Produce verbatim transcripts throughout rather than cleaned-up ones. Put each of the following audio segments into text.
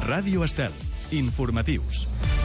Ràdio Estel. Informatius.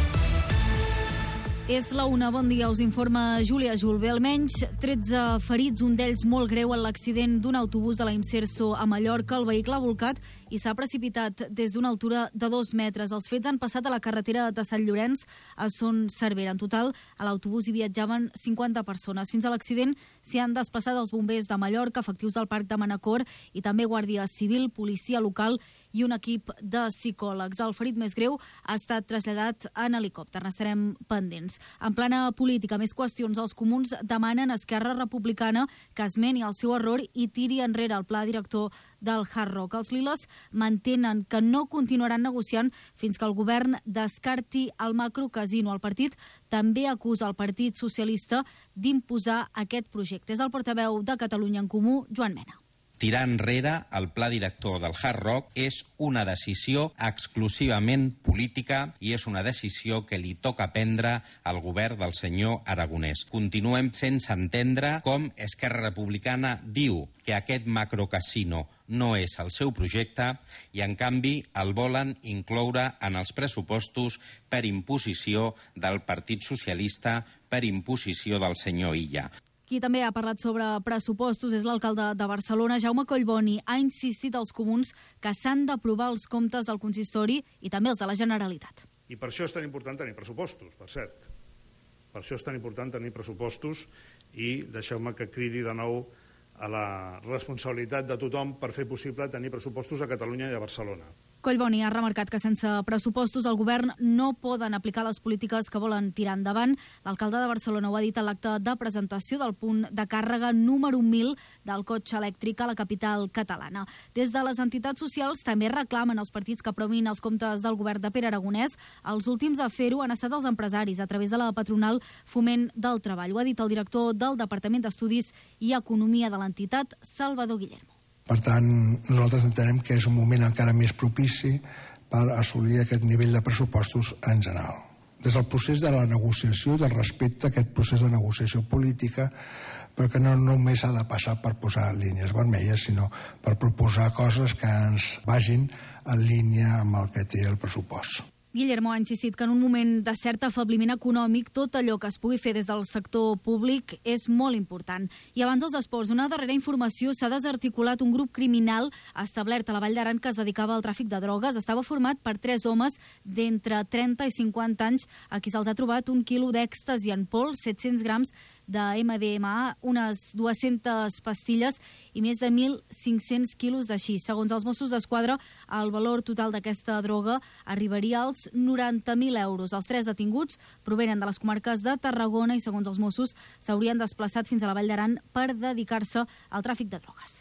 És la una, bon dia, us informa Júlia Julve. Almenys tretze ferits, un d'ells molt greu en l'accident d'un autobús de la Imserso a Mallorca. El vehicle ha volcat i s'ha precipitat des d'una altura de dos metres. Els fets han passat a la carretera de Sant Llorenç a Son Cervera. En total, a l'autobús hi viatjaven cinquanta persones. Fins a l'accident s'hi han desplaçat els bombers de Mallorca, efectius del Parc de Manacor i també Guàrdia Civil, policia local i un equip de psicòlegs. El ferit més greu ha estat traslladat en helicòpter. N'estarem pendents. En plana política, més qüestions. Els comuns demanen a Esquerra Republicana que esmeni el seu error i tiri enrere el pla director del Hard Rock. Els liles mantenen que no continuaran negociant fins que el govern descarti el macrocasino. El partit també acusa el Partit Socialista d'imposar aquest projecte. És el portaveu de Catalunya en Comú, Joan Mena. Tirar enrere el pla director del Hard Rock és una decisió exclusivament política i és una decisió que li toca prendre al govern del senyor Aragonès. Continuem sense entendre com Esquerra Republicana diu que aquest macrocasino no és el seu projecte i, en canvi, el volen incloure en els pressupostos per imposició del Partit Socialista, per imposició del senyor Illa. Qui també ha parlat sobre pressupostos és l'alcalde de Barcelona, Jaume Collboni. Ha insistit als comuns que s'han d'aprovar els comptes del consistori i també els de la Generalitat. I per això és tan important tenir pressupostos, per cert. Per això és tan important tenir pressupostos i deixeu-me que cridi de nou a la responsabilitat de tothom per fer possible tenir pressupostos a Catalunya i a Barcelona. Collboni ha remarcat que sense pressupostos el govern no poden aplicar les polítiques que volen tirar endavant. L'alcalde de Barcelona ho ha dit a l'acte de presentació del punt de càrrega número mil del cotxe elèctric a la capital catalana. Des de les entitats socials també reclamen als partits que aprovin els comptes del govern de Pere Aragonès. Els últims a fer-ho han estat els empresaris a través de la patronal Foment del Treball. Ho ha dit el director del Departament d'Estudis i Economia de l'entitat, Salvador Guillermo. Per tant, nosaltres entenem que és un moment encara més propici per assolir aquest nivell de pressupostos en general. Des del procés de la negociació, del respecte a aquest procés de negociació política, però que no només ha de passar per posar línies vermelles, sinó per proposar coses que ens vagin en línia amb el que té el pressupost. Guillermo ha insistit que en un moment de cert afebliment econòmic tot allò que es pugui fer des del sector públic és molt important. I abans dels esports, una darrera informació: s'ha desarticulat un grup criminal establert a la Vall d'Aran que es dedicava al tràfic de drogues. Estava format per tres homes d'entre trenta i cinquanta anys a qui se'ls ha trobat un quilo d'èxtasi en pols, set-cents grams de ema de ema a, unes dues-centes pastilles i més de mil cinc-cents quilos de xix. Segons els Mossos d'Esquadra, el valor total d'aquesta droga arribaria als noranta mil euros. Els tres detinguts provenen de les comarques de Tarragona i, segons els Mossos, s'haurien desplaçat fins a la Vall d'Aran per dedicar-se al tràfic de drogues.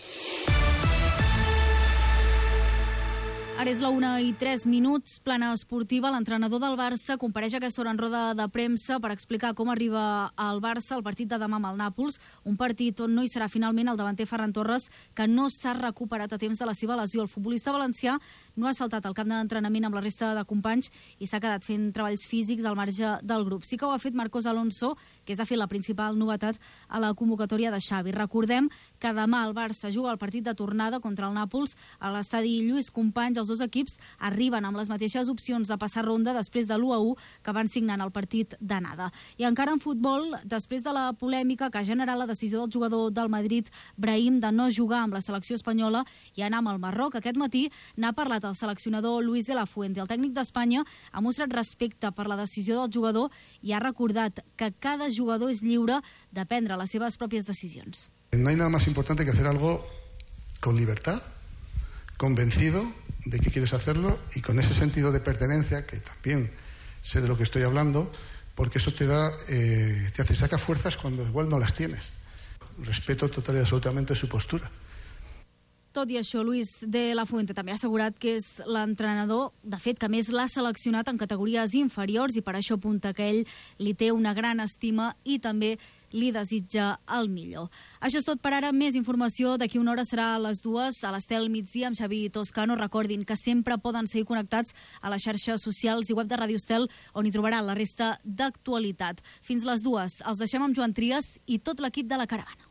Ara és la una i tres minuts, plana esportiva. L'entrenador del Barça compareix aquesta hora en roda de premsa per explicar com arriba al Barça el partit de demà amb el Nàpols, un partit on no hi serà finalment el davanter Ferran Torres, que no s'ha recuperat a temps de la seva lesió. El futbolista valencià no ha saltat al camp d'entrenament amb la resta de companys i s'ha quedat fent treballs físics al marge del grup. Sí que ho ha fet Marcos Alonso, que és de fet la principal novetat a la convocatòria de Xavi. Recordem que demà el Barça juga el partit de tornada contra el Nàpols a l'estadi Lluís Companys. Els dos equips arriben amb les mateixes opcions de passar ronda després de l'u a u que van signar en el partit d'anada. I encara en futbol, després de la polèmica que ha generat la decisió del jugador del Madrid, Brahim, de no jugar amb la selecció espanyola i anar amb el Marroc, aquest matí n'ha parlat el seleccionador Luis de la Fuente. El tècnic d'Espanya ha mostrat respecte per la decisió del jugador i ha recordat que cada jugador és lliure de prendre les seves pròpies decisions. No hay nada más importante que hacer algo con libertad, convencido de que quieres hacerlo y con ese sentido de pertenencia, que también sé de lo que estoy hablando, porque eso te da, eh, te hace, saca fuerzas cuando igual no las tienes. Respeto total y absolutamente su postura. Tot i això, Luis de la Fuente també ha assegurat que és l'entrenador, de fet, que més l'ha seleccionat en categories inferiors i per això apunta que ell li té una gran estima i també li desitja el millor. Això és tot per ara. Més informació d'aquí una hora serà a les dues a l'Estel migdia amb Xavi Toscano. Recordin que sempre poden seguir connectats a les xarxes socials i web de Ràdio Estel, on hi trobaran la resta d'actualitat. Fins les dues els deixem amb Joan Trias i tot l'equip de la Caravana.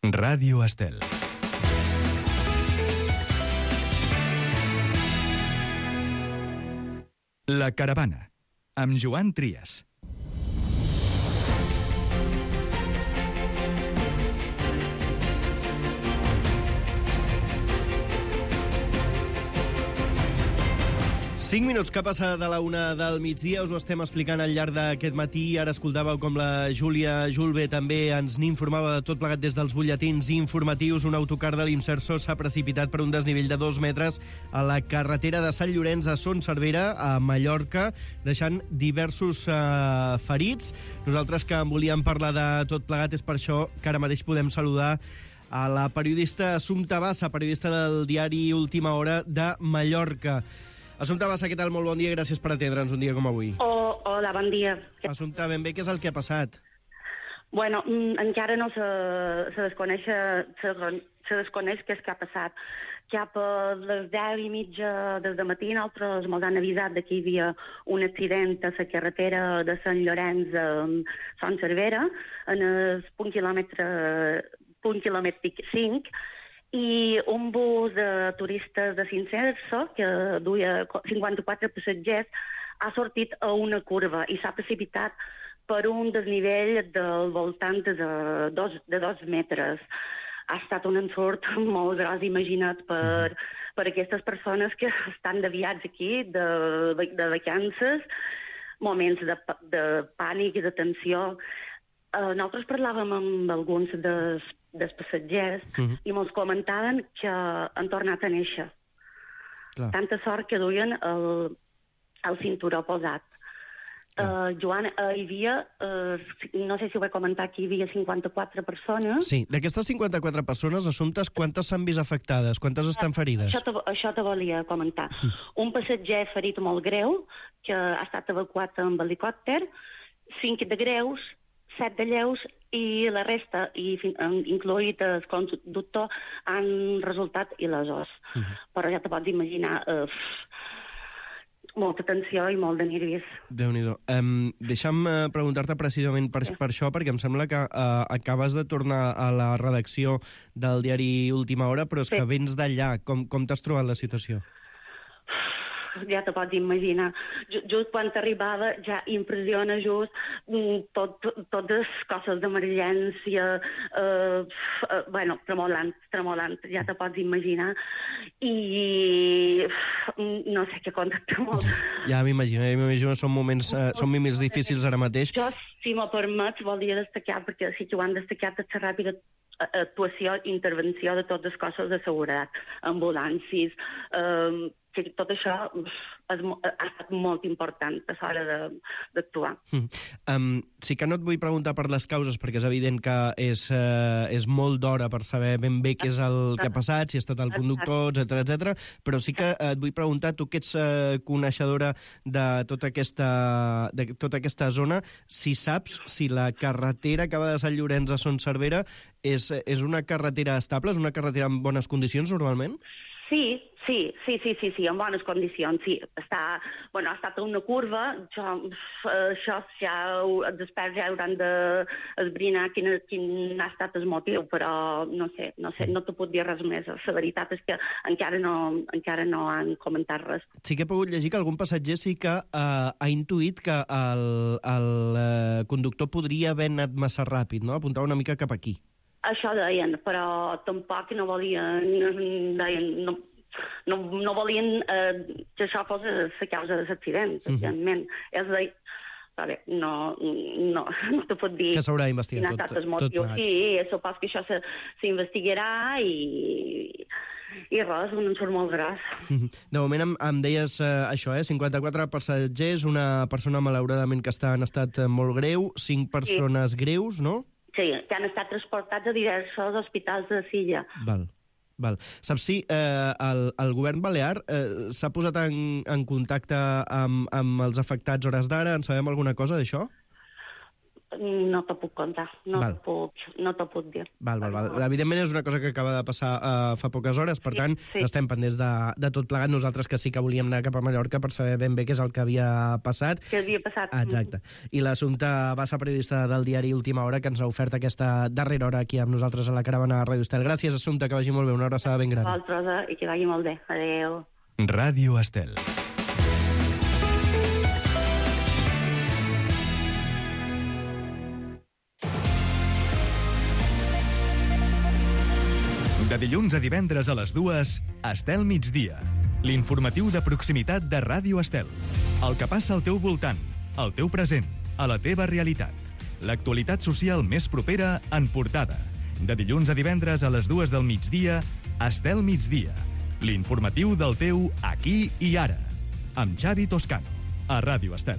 Ràdio Estel. La Caravana, amb Joan Trias. Cinc minuts que passa de la una del migdia, us ho estem explicant al llarg d'aquest matí. Ara escoltàveu com la Júlia Julve també ens n'informava de tot plegat des dels butlletins informatius. Un autocar de l'Imserso s'ha precipitat per un desnivell de dos metres a la carretera de Sant Llorenç a Son Servera, a Mallorca, deixant diversos eh, ferits. Nosaltres que en volíem parlar de tot plegat és per això que ara mateix podem saludar a la periodista Assumpta Bassa, periodista del diari Última Hora de Mallorca. Assumpta Bassa, què tal? Molt bon dia, gràcies per atendre'ns un dia com avui. Oh, hola, bon dia. Assumpta, ben bé, què és el que ha passat? Bueno, encara no se, se, desconeix, se, se desconeix què és que ha passat. Cap a les deu i mitja del matí nosaltres ens han avisat que hi havia un accident a la carretera de Sant Llorenç a Son Servera, en el punt quilòmetre, punt quilòmetre cinc, i un bus de turistes de Imserso, que duia cinquanta-quatre passatgers, ha sortit a una curva i s'ha precipitat per un desnivell del voltant de dos, de dos metres. Ha estat un ensurt molt gros, imagina't, per, per aquestes persones que estan de viatge aquí, de, de vacances, moments de, de pànic i de tensió. Uh, nosaltres parlàvem amb alguns dels, dels passatgers uh-huh. i ens comentaven que han tornat a néixer. Clar. Tanta sort que duien el, el cinturó posat. Uh, Joan, uh, hi havia, uh, no sé si ho vaig comentar, que hi havia cinquanta-quatre persones. Sí, d'aquestes cinquanta-quatre persones, Assumptes, quantes s'han vist afectades? Quantes estan ferides? Això te, això te volia comentar. Uh. Un passatger ferit molt greu, que ha estat evacuat amb helicòpter, cinc de greus, set de lleus, i la resta, i incloït el conductor, han resultat il·lesos. Uh-huh. Però ja te pots imaginar eh, molta tensió i molt de nervis. Déu-n'hi-do. Um, deixa'm uh, preguntar-te precisament per, sí. per això, perquè em sembla que uh, acabes de tornar a la redacció del diari Última Hora, però és sí. que vens d'allà. Com, com t'has trobat la situació? Ja te pots imaginar. Just quan t'arribava ja impressiona just tot, totes coses d'emergència, eh, eh, bueno, tremolant, tremolant, ja te pots imaginar. I no sé què contactar molt. Ja m'imagino, ja m'imagino, són moments, eh, són moments difícils ara mateix. Jo, si m'ho permets, volia destacar, perquè sí que ho han destacat, la ràpida actuació, intervenció de totes les cosses de seguretat, ambulàncies, eh, que tot això és, ha estat molt important a l'hora d'actuar. Mm. Um, sí que no et vull preguntar per les causes, perquè és evident que és, uh, és molt d'hora per saber ben bé què és el que ha passat, si ha estat el conductor, etcètera, etcètera, però sí que et vull preguntar, tu que ets uh, coneixedora de tota aquesta, de tota aquesta zona, si saps si la carretera que va de Sant Llorenç a Son Servera és, és una carretera estable, és una carretera en bones condicions normalment? Sí, sí, sí, sí, sí, sí, en bones condicions, sí. Està, bueno, ha estat una curva, jo, això ja, els experts ja hauran d'esbrinar quin, quin ha estat el motiu, però no sé, no sé, no t'ho puc dir res més. La veritat és que encara no, encara no han comentat res. Sí que he pogut llegir que algun passatger sí que uh, ha intuït que el, el uh, conductor podria haver anat massa ràpid, no? Apuntava una mica cap aquí. Això deien, però tampoc no volien, deien, no, no, no volien eh, que això fos la causa de l'accident, evidentment. Uh-huh. És a dir, vale, no, no, no te pot dir... Que s'haurà d'investigar tot, tot, tot plegat. Sí, supos que això s'investigarà i... I res, un ensurt molt gros. De moment em, em deies eh, això, eh? cinquanta-quatre passatgers, una persona malauradament que està en estat molt greu, cinc persones sí. greus, no? Sí, que han estat transportats a diversos hospitals de Silla. Val, val. Saps si eh, el, el govern balear eh, s'ha posat en, en contacte amb, amb els afectats hores d'ara? En sabem alguna cosa d'això? No t'ho puc contar, no Val. t'ho puc, no t'ho puc dir. Val, val, val. Evidentment és una cosa que acaba de passar uh, fa poques hores, per Sí, tant, sí. estem pendents de, de tot plegat. Nosaltres que sí que volíem anar cap a Mallorca per saber ben bé què és el que havia passat. Què havia passat? Exacte. I l'assumpte va ser periodista del diari Última Hora, que ens ha ofert aquesta darrera hora aquí amb nosaltres a la caravana de Ràdio Estel. Gràcies, Assumpte, que vagi molt bé. Una abraçada ben gran. Vosaltres, eh, i que vagi molt bé. Adéu. Ràdio Estel. De dilluns a divendres a les dues, Estel migdia. L'informatiu de proximitat de Ràdio Estel. El que passa al teu voltant, al teu present, a la teva realitat. L'actualitat social més propera en portada. De dilluns a divendres a les dues del migdia, Estel migdia. L'informatiu del teu aquí i ara. Amb Xavi Toscano, a Ràdio Estel.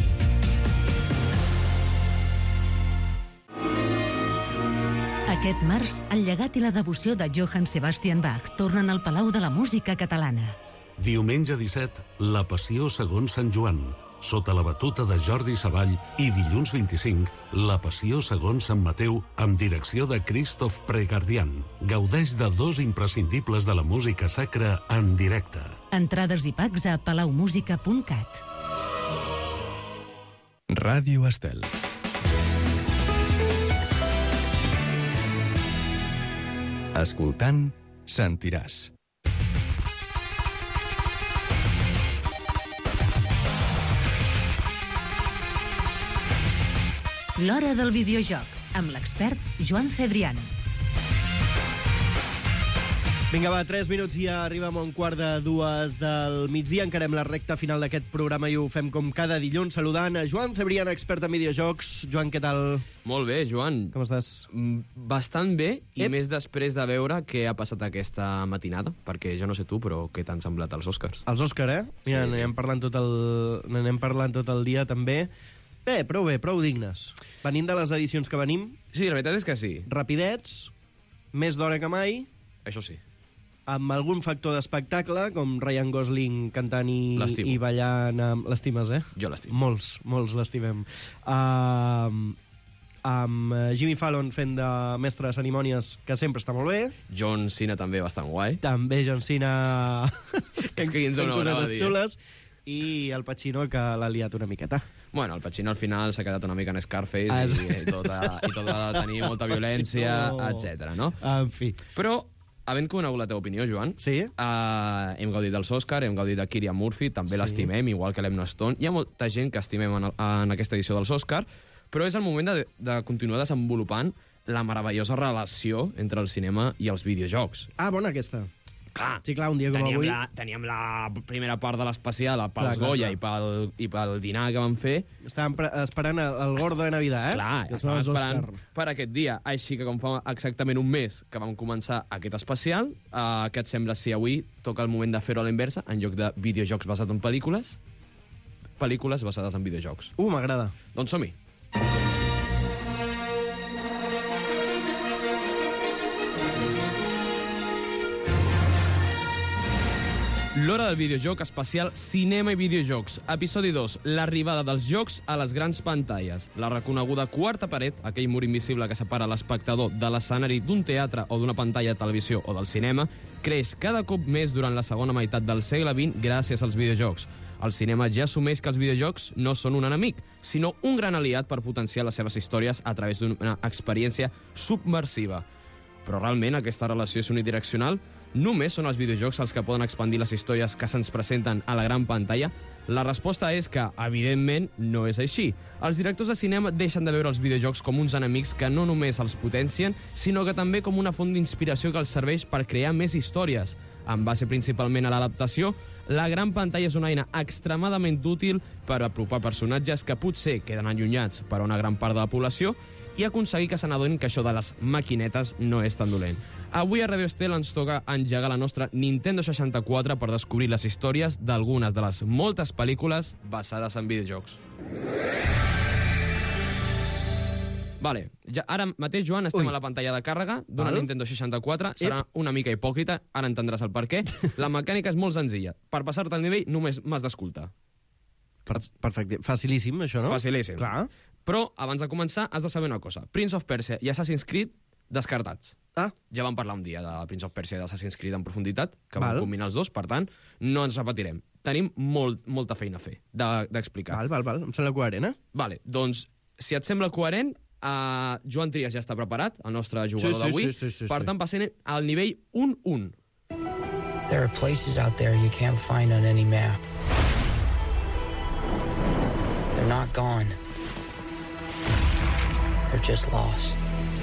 Aquest març, el llegat i la devoció de Johann Sebastian Bach tornen al Palau de la Música Catalana. Diumenge disset, La Passió segons Sant Joan, sota la batuta de Jordi Savall, i dilluns vint-i-cinc, La Passió segons Sant Mateu, amb direcció de Christoph Pregardian. Gaudeix de dos imprescindibles de la música sacra en directe. Entrades i packs a palaumusica punt cat. Ràdio Estel. Escoltant, sentiràs. L'hora del videojoc, amb l'expert Joan Cebrián. Vinga, va, tres minuts i ja arribem a un quart de dues del migdia. Encarem la recta final d'aquest programa i ho fem com cada dilluns, saludant a Joan Cebrián, expert en videojocs. Joan, què tal? Molt bé, Joan. Com estàs? Bastant bé, i Ep. més després de veure què ha passat aquesta matinada, perquè jo no sé tu, però què t'han semblat els Oscars? Els Òscar, eh? Mira, Sí, sí. n'anem parlant tot el... n'anem parlant tot el dia, també. Bé, prou bé, prou dignes. Venint de les edicions que venim, Sí, la veritat és que sí. rapidets, més d'hora que mai, Això sí. amb algun factor d'espectacle, com Ryan Gosling cantant i, L'estimo. i ballant... Amb... L'estimes, eh? Jo l'estimo. Molts, molts l'estimem. Uh, amb eh, Jimmy Fallon fent de mestre de cerimònies, que sempre està molt bé. John Cena també bastant guai. També John Cena És que ens ho fent anava a cosetes dir, eh? xules. I el Pacino, que l'ha liat una miqueta. Bueno, el Pacino al final s'ha quedat una mica en Scarface Ah, i, sí. i, tot ha, i tot ha de tenir molta violència, Pacino. etcètera, no? En fi. Però, havent conegut la teva opinió, Joan, Sí? uh, hem gaudit dels Oscar, hem gaudit de Cillian Murphy, també Sí. l'estimem, igual que l'Emma Stone. Hi ha molta gent que estimem en, el- en aquesta edició dels Oscar, però és el moment de, de continuar desenvolupant la meravellosa relació entre el cinema i els videojocs. Ah, bona aquesta. Clar, Sí, clar, un dia com teníem avui... la, teníem la primera part de l'especial pels Clar, clar, Goya clar. i pel, i pel dinar que van fer. Estàvem pre- esperant el, el gordo de Navidad, eh? Clar, Que estàvem són els esperant Òscar. per aquest dia. Així que com fa exactament un mes que vam començar aquest especial, eh, què et sembla si avui toca el moment de fer-ho a la inversa, en lloc de videojocs basats en pel·lícules, pel·lícules basades en videojocs. Uh, m'agrada. Doncs som-hi. L'hora del videojoc especial Cinema i videojocs. Episodi dos. L'arribada dels jocs a les grans pantalles. La reconeguda quarta paret, aquell mur invisible que separa l'espectador de l'escenari d'un teatre o d'una pantalla de televisió o del cinema, creix cada cop més durant la segona meitat del segle vint gràcies als videojocs. El cinema ja assumeix que els videojocs no són un enemic, sinó un gran aliat per potenciar les seves històries a través d'una experiència submersiva. Però realment aquesta relació és unidireccional? Només són els videojocs els que poden expandir les històries que se'ns presenten a la gran pantalla? La resposta és que, evidentment, no és així. Els directors de cinema deixen de veure els videojocs com uns enemics que no només els potencien, sinó que també com una font d'inspiració que els serveix per crear més històries. En base principalment a l'adaptació, la gran pantalla és una eina extremadament útil per apropar personatges que potser queden allunyats per a una gran part de la població i aconseguir que se n'adonin que això de les maquinetes no és tan dolent. Avui a Radio Estel ens toca engegar la nostra Nintendo seixanta-quatre per descobrir les històries d'algunes de les moltes pel·lícules basades en videojocs. Vale, ja, ara mateix, Joan, estem Ui. a la pantalla de càrrega d'una Val. Nintendo seixanta-quatre. Serà una mica hipòcrita, ara entendràs el per què. La mecànica és molt senzilla. Per passar-te el nivell només m'has d'escoltar. Per, perfecte. Facilíssim, això, no? Facilíssim. Clar. Però, abans de començar, has de saber una cosa. Prince of Persia i Assassin's Creed, descartats. Ah. Ja vam parlar un dia de Prince of Persia i d'Assassin's Creed en profunditat, que Val. vam combinar els dos, per tant, no ens repetirem. Tenim molt, molta feina a fer d'explicar. Val, val, val. Em sembla coherent, eh? Vale, doncs, si et sembla coherent, uh, Joan Trias ja està preparat, el nostre jugador Sí, sí, d'avui. sí, sí, sí, per sí. tant, passem al nivell un un. There are places out there you can't find on any map. They're not gone. They're just lost.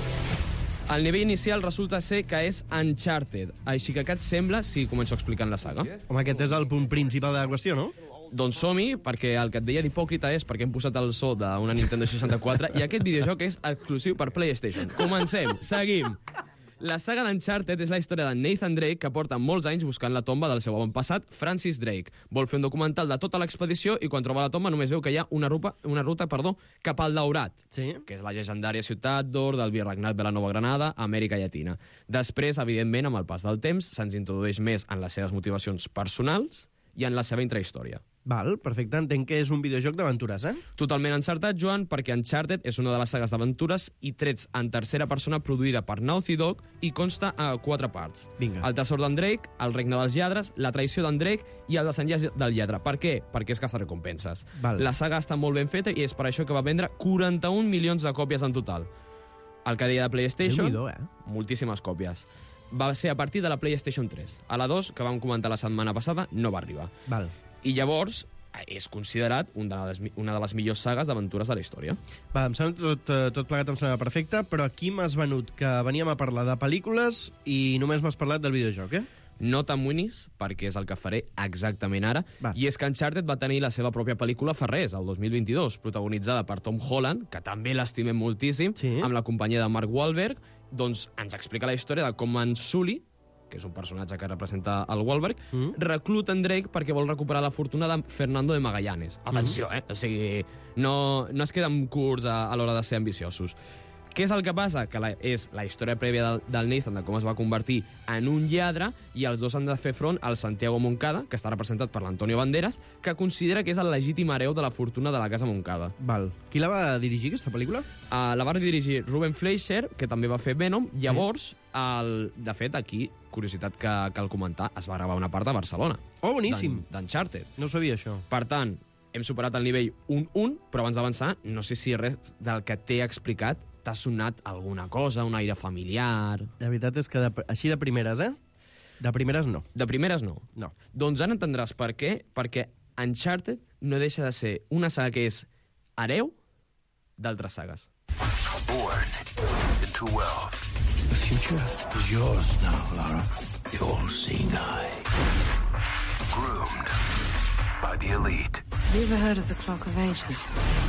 El nivell inicial resulta ser que és Uncharted. Així que què et sembla si començo explicant la saga? Home, aquest és el punt principal de la qüestió, no? Doncs som-hi, perquè el que et deia d'hipòcrita és perquè hem posat el so d'una Nintendo seixanta-quatre i aquest videojoc és exclusiu per PlayStation. Comencem, seguim. La saga d'Uncharted és la història de Nathan Drake, que porta molts anys buscant la tomba del seu avantpassat, Francis Drake. Vol fer un documental de tota l'expedició i quan troba la tomba només veu que hi ha una ruta, una ruta perdó, cap al Daurat, sí. que és la legendària ciutat d'or del virregnat de la Nova Granada, Amèrica Llatina. Després, evidentment, amb el pas del temps, se'ns introdueix més en les seves motivacions personals i en la seva intrahistòria. Val, perfecte. Entenc que és un videojoc d'aventures, eh? Totalment encertat, Joan, perquè Uncharted és una de les sagues d'aventures i trets en tercera persona produïda per Naughty Dog i consta a quatre parts. Vinga. El tresor d'en Drake, el regne dels lladres, la traïció d'en Drake i el desenllaç del lladre. Per què? Perquè és cazarrecompenses. Val. La saga està molt ben feta i és per això que va vendre quaranta-un milions de còpies en total. El que deia de PlayStation, Déu-n'hi-do, eh? moltíssimes còpies. Va ser a partir de la PlayStation tres. A la dos, que vam comentar la setmana passada, no va arribar. Val. I llavors és considerat un de les, una de les millors sagues d'aventures de la història. Va, em sembla tot, eh, tot plegat em sembla perfecte, però aquí m'has venut que veníem a parlar de pel·lícules i només m'has parlat del videojoc, eh? No t'amoïnis, perquè és el que faré exactament ara. Va. I és que Uncharted va tenir la seva pròpia pel·lícula fa res, el dos mil vint-i-dos, protagonitzada per Tom Holland, que també l'estimem moltíssim, Sí. amb la companyia de Mark Wahlberg. Doncs ens explica la història de com en Sully, que és un personatge que representa el Wahlberg, Mm. recluta en Drake perquè vol recuperar la fortuna de Fernando de Magallanes. Atenció, eh? O sigui, no, no es queden curts a, a l'hora de ser ambiciosos. Què és el que passa? Que la, és la història prèvia del, del Nathan, de com es va convertir en un lladre, i els dos han de fer front al Santiago Moncada, que està representat per l'Antonio Banderas, que considera que és el legítim hereu de la fortuna de la casa Moncada. Val. Qui la va dirigir, aquesta pel·lícula? Uh, la va dirigir Ruben Fleischer, que també va fer Venom. Llavors, el, de fet, aquí, curiositat que cal comentar, es va gravar una part a Barcelona. Oh, boníssim. D'Uncharted. No ho sabia, això. Per tant, hem superat el nivell un un, però abans d'avançar, no sé si res del que t'he explicat t'ha sonat alguna cosa, un aire familiar... La veritat és que de, així de primeres, eh? De primeres no. De primeres no. No. Doncs ara entendràs per què, perquè Uncharted no deixa de ser una saga que és hereu d'altres sagues. Born into wealth. The future is yours now, Lara. The all-seeing eye. Groomed by the elite. Have you ever heard of the Clock of Ages?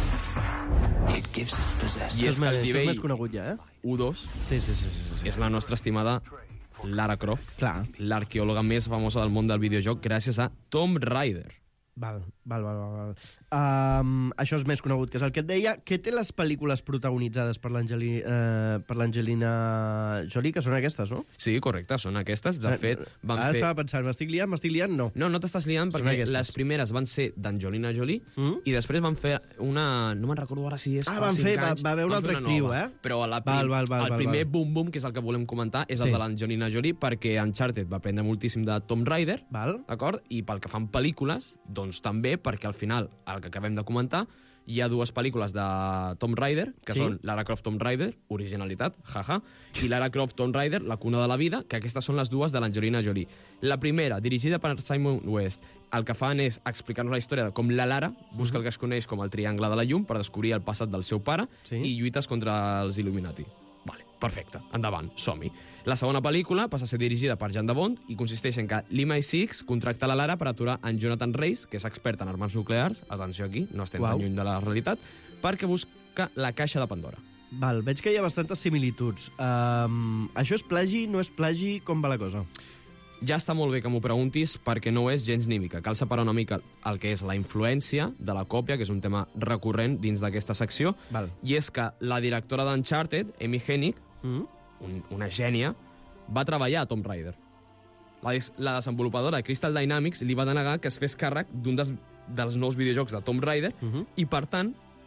It gives its possessors. I és que el Això és nivell més conegut ja, eh? u dos Sí, sí, sí. sí, sí. és la nostra estimada Lara Croft, Clar. l'arqueòloga més famosa del món del videojoc gràcies a Tomb Raider. Val, val, val, val. Um, això és més conegut, que és el que et deia. Què té les pel·lícules protagonitzades per l'Angeli, eh, per l'Angelina Jolie, que són aquestes, no? Sí, correcte, són aquestes. De fet, van Ara fer... estava pensant, m'estic liant, m'estic liant? No. No, no t'estàs liant, Són perquè aquestes. les primeres van ser d'Angelina Jolie Mm? i després van fer una... No me'n recordo ara si és Ah, fa van cinc fer- va- anys. va haver una van fer altra actriu, nova. eh? Però la prim... Val, val, val, el val, primer val. boom-boom, que és el que volem comentar, és Sí. el de l'Angelina Jolie, perquè Uncharted va aprendre moltíssim de Tomb Raider, Val. d'acord? I pel que fan pel·lícules, doncs també, perquè al final, el que acabem de comentar, hi ha dues pel·lícules de Tomb Raider, que Sí. són Lara Croft Tomb Raider, originalitat, jaja, i Lara Croft Tomb Raider, la cuna de la vida, que aquestes són les dues de l'Angelina Jolie. La primera, dirigida per Simon West, el que fan és explicar-nos la història de com la Lara busca el que es coneix com el triangle de la llum per descobrir el passat del seu pare Sí. i lluites contra els Illuminati. Vale, perfecte, endavant, som-hi. La segona pel·lícula passa a ser dirigida per Jan de Bond i consisteix en que l'M I sis contracta la Lara per aturar en Jonathan Rhys, que és expert en armes nuclears, atenció aquí, no estem Uau. tan lluny de la realitat, perquè busca la caixa de Pandora. Val, veig que hi ha bastantes similituds. Um, això és plagi, no és plagi? Com va la cosa? Ja està molt bé que m'ho preguntis perquè no ho és gens ni mica. Cal separar una mica el que és la influència de la còpia, que és un tema recurrent dins d'aquesta secció, Val. i és que la directora d'Uncharted, Amy Hennig, Mm? un, una gènia, va treballar a Tomb Raider. La, des- la desenvolupadora Crystal Dynamics li va denegar que es fes càrrec d'un dels, dels nous videojocs de Tomb Raider Mhm. i, per tant,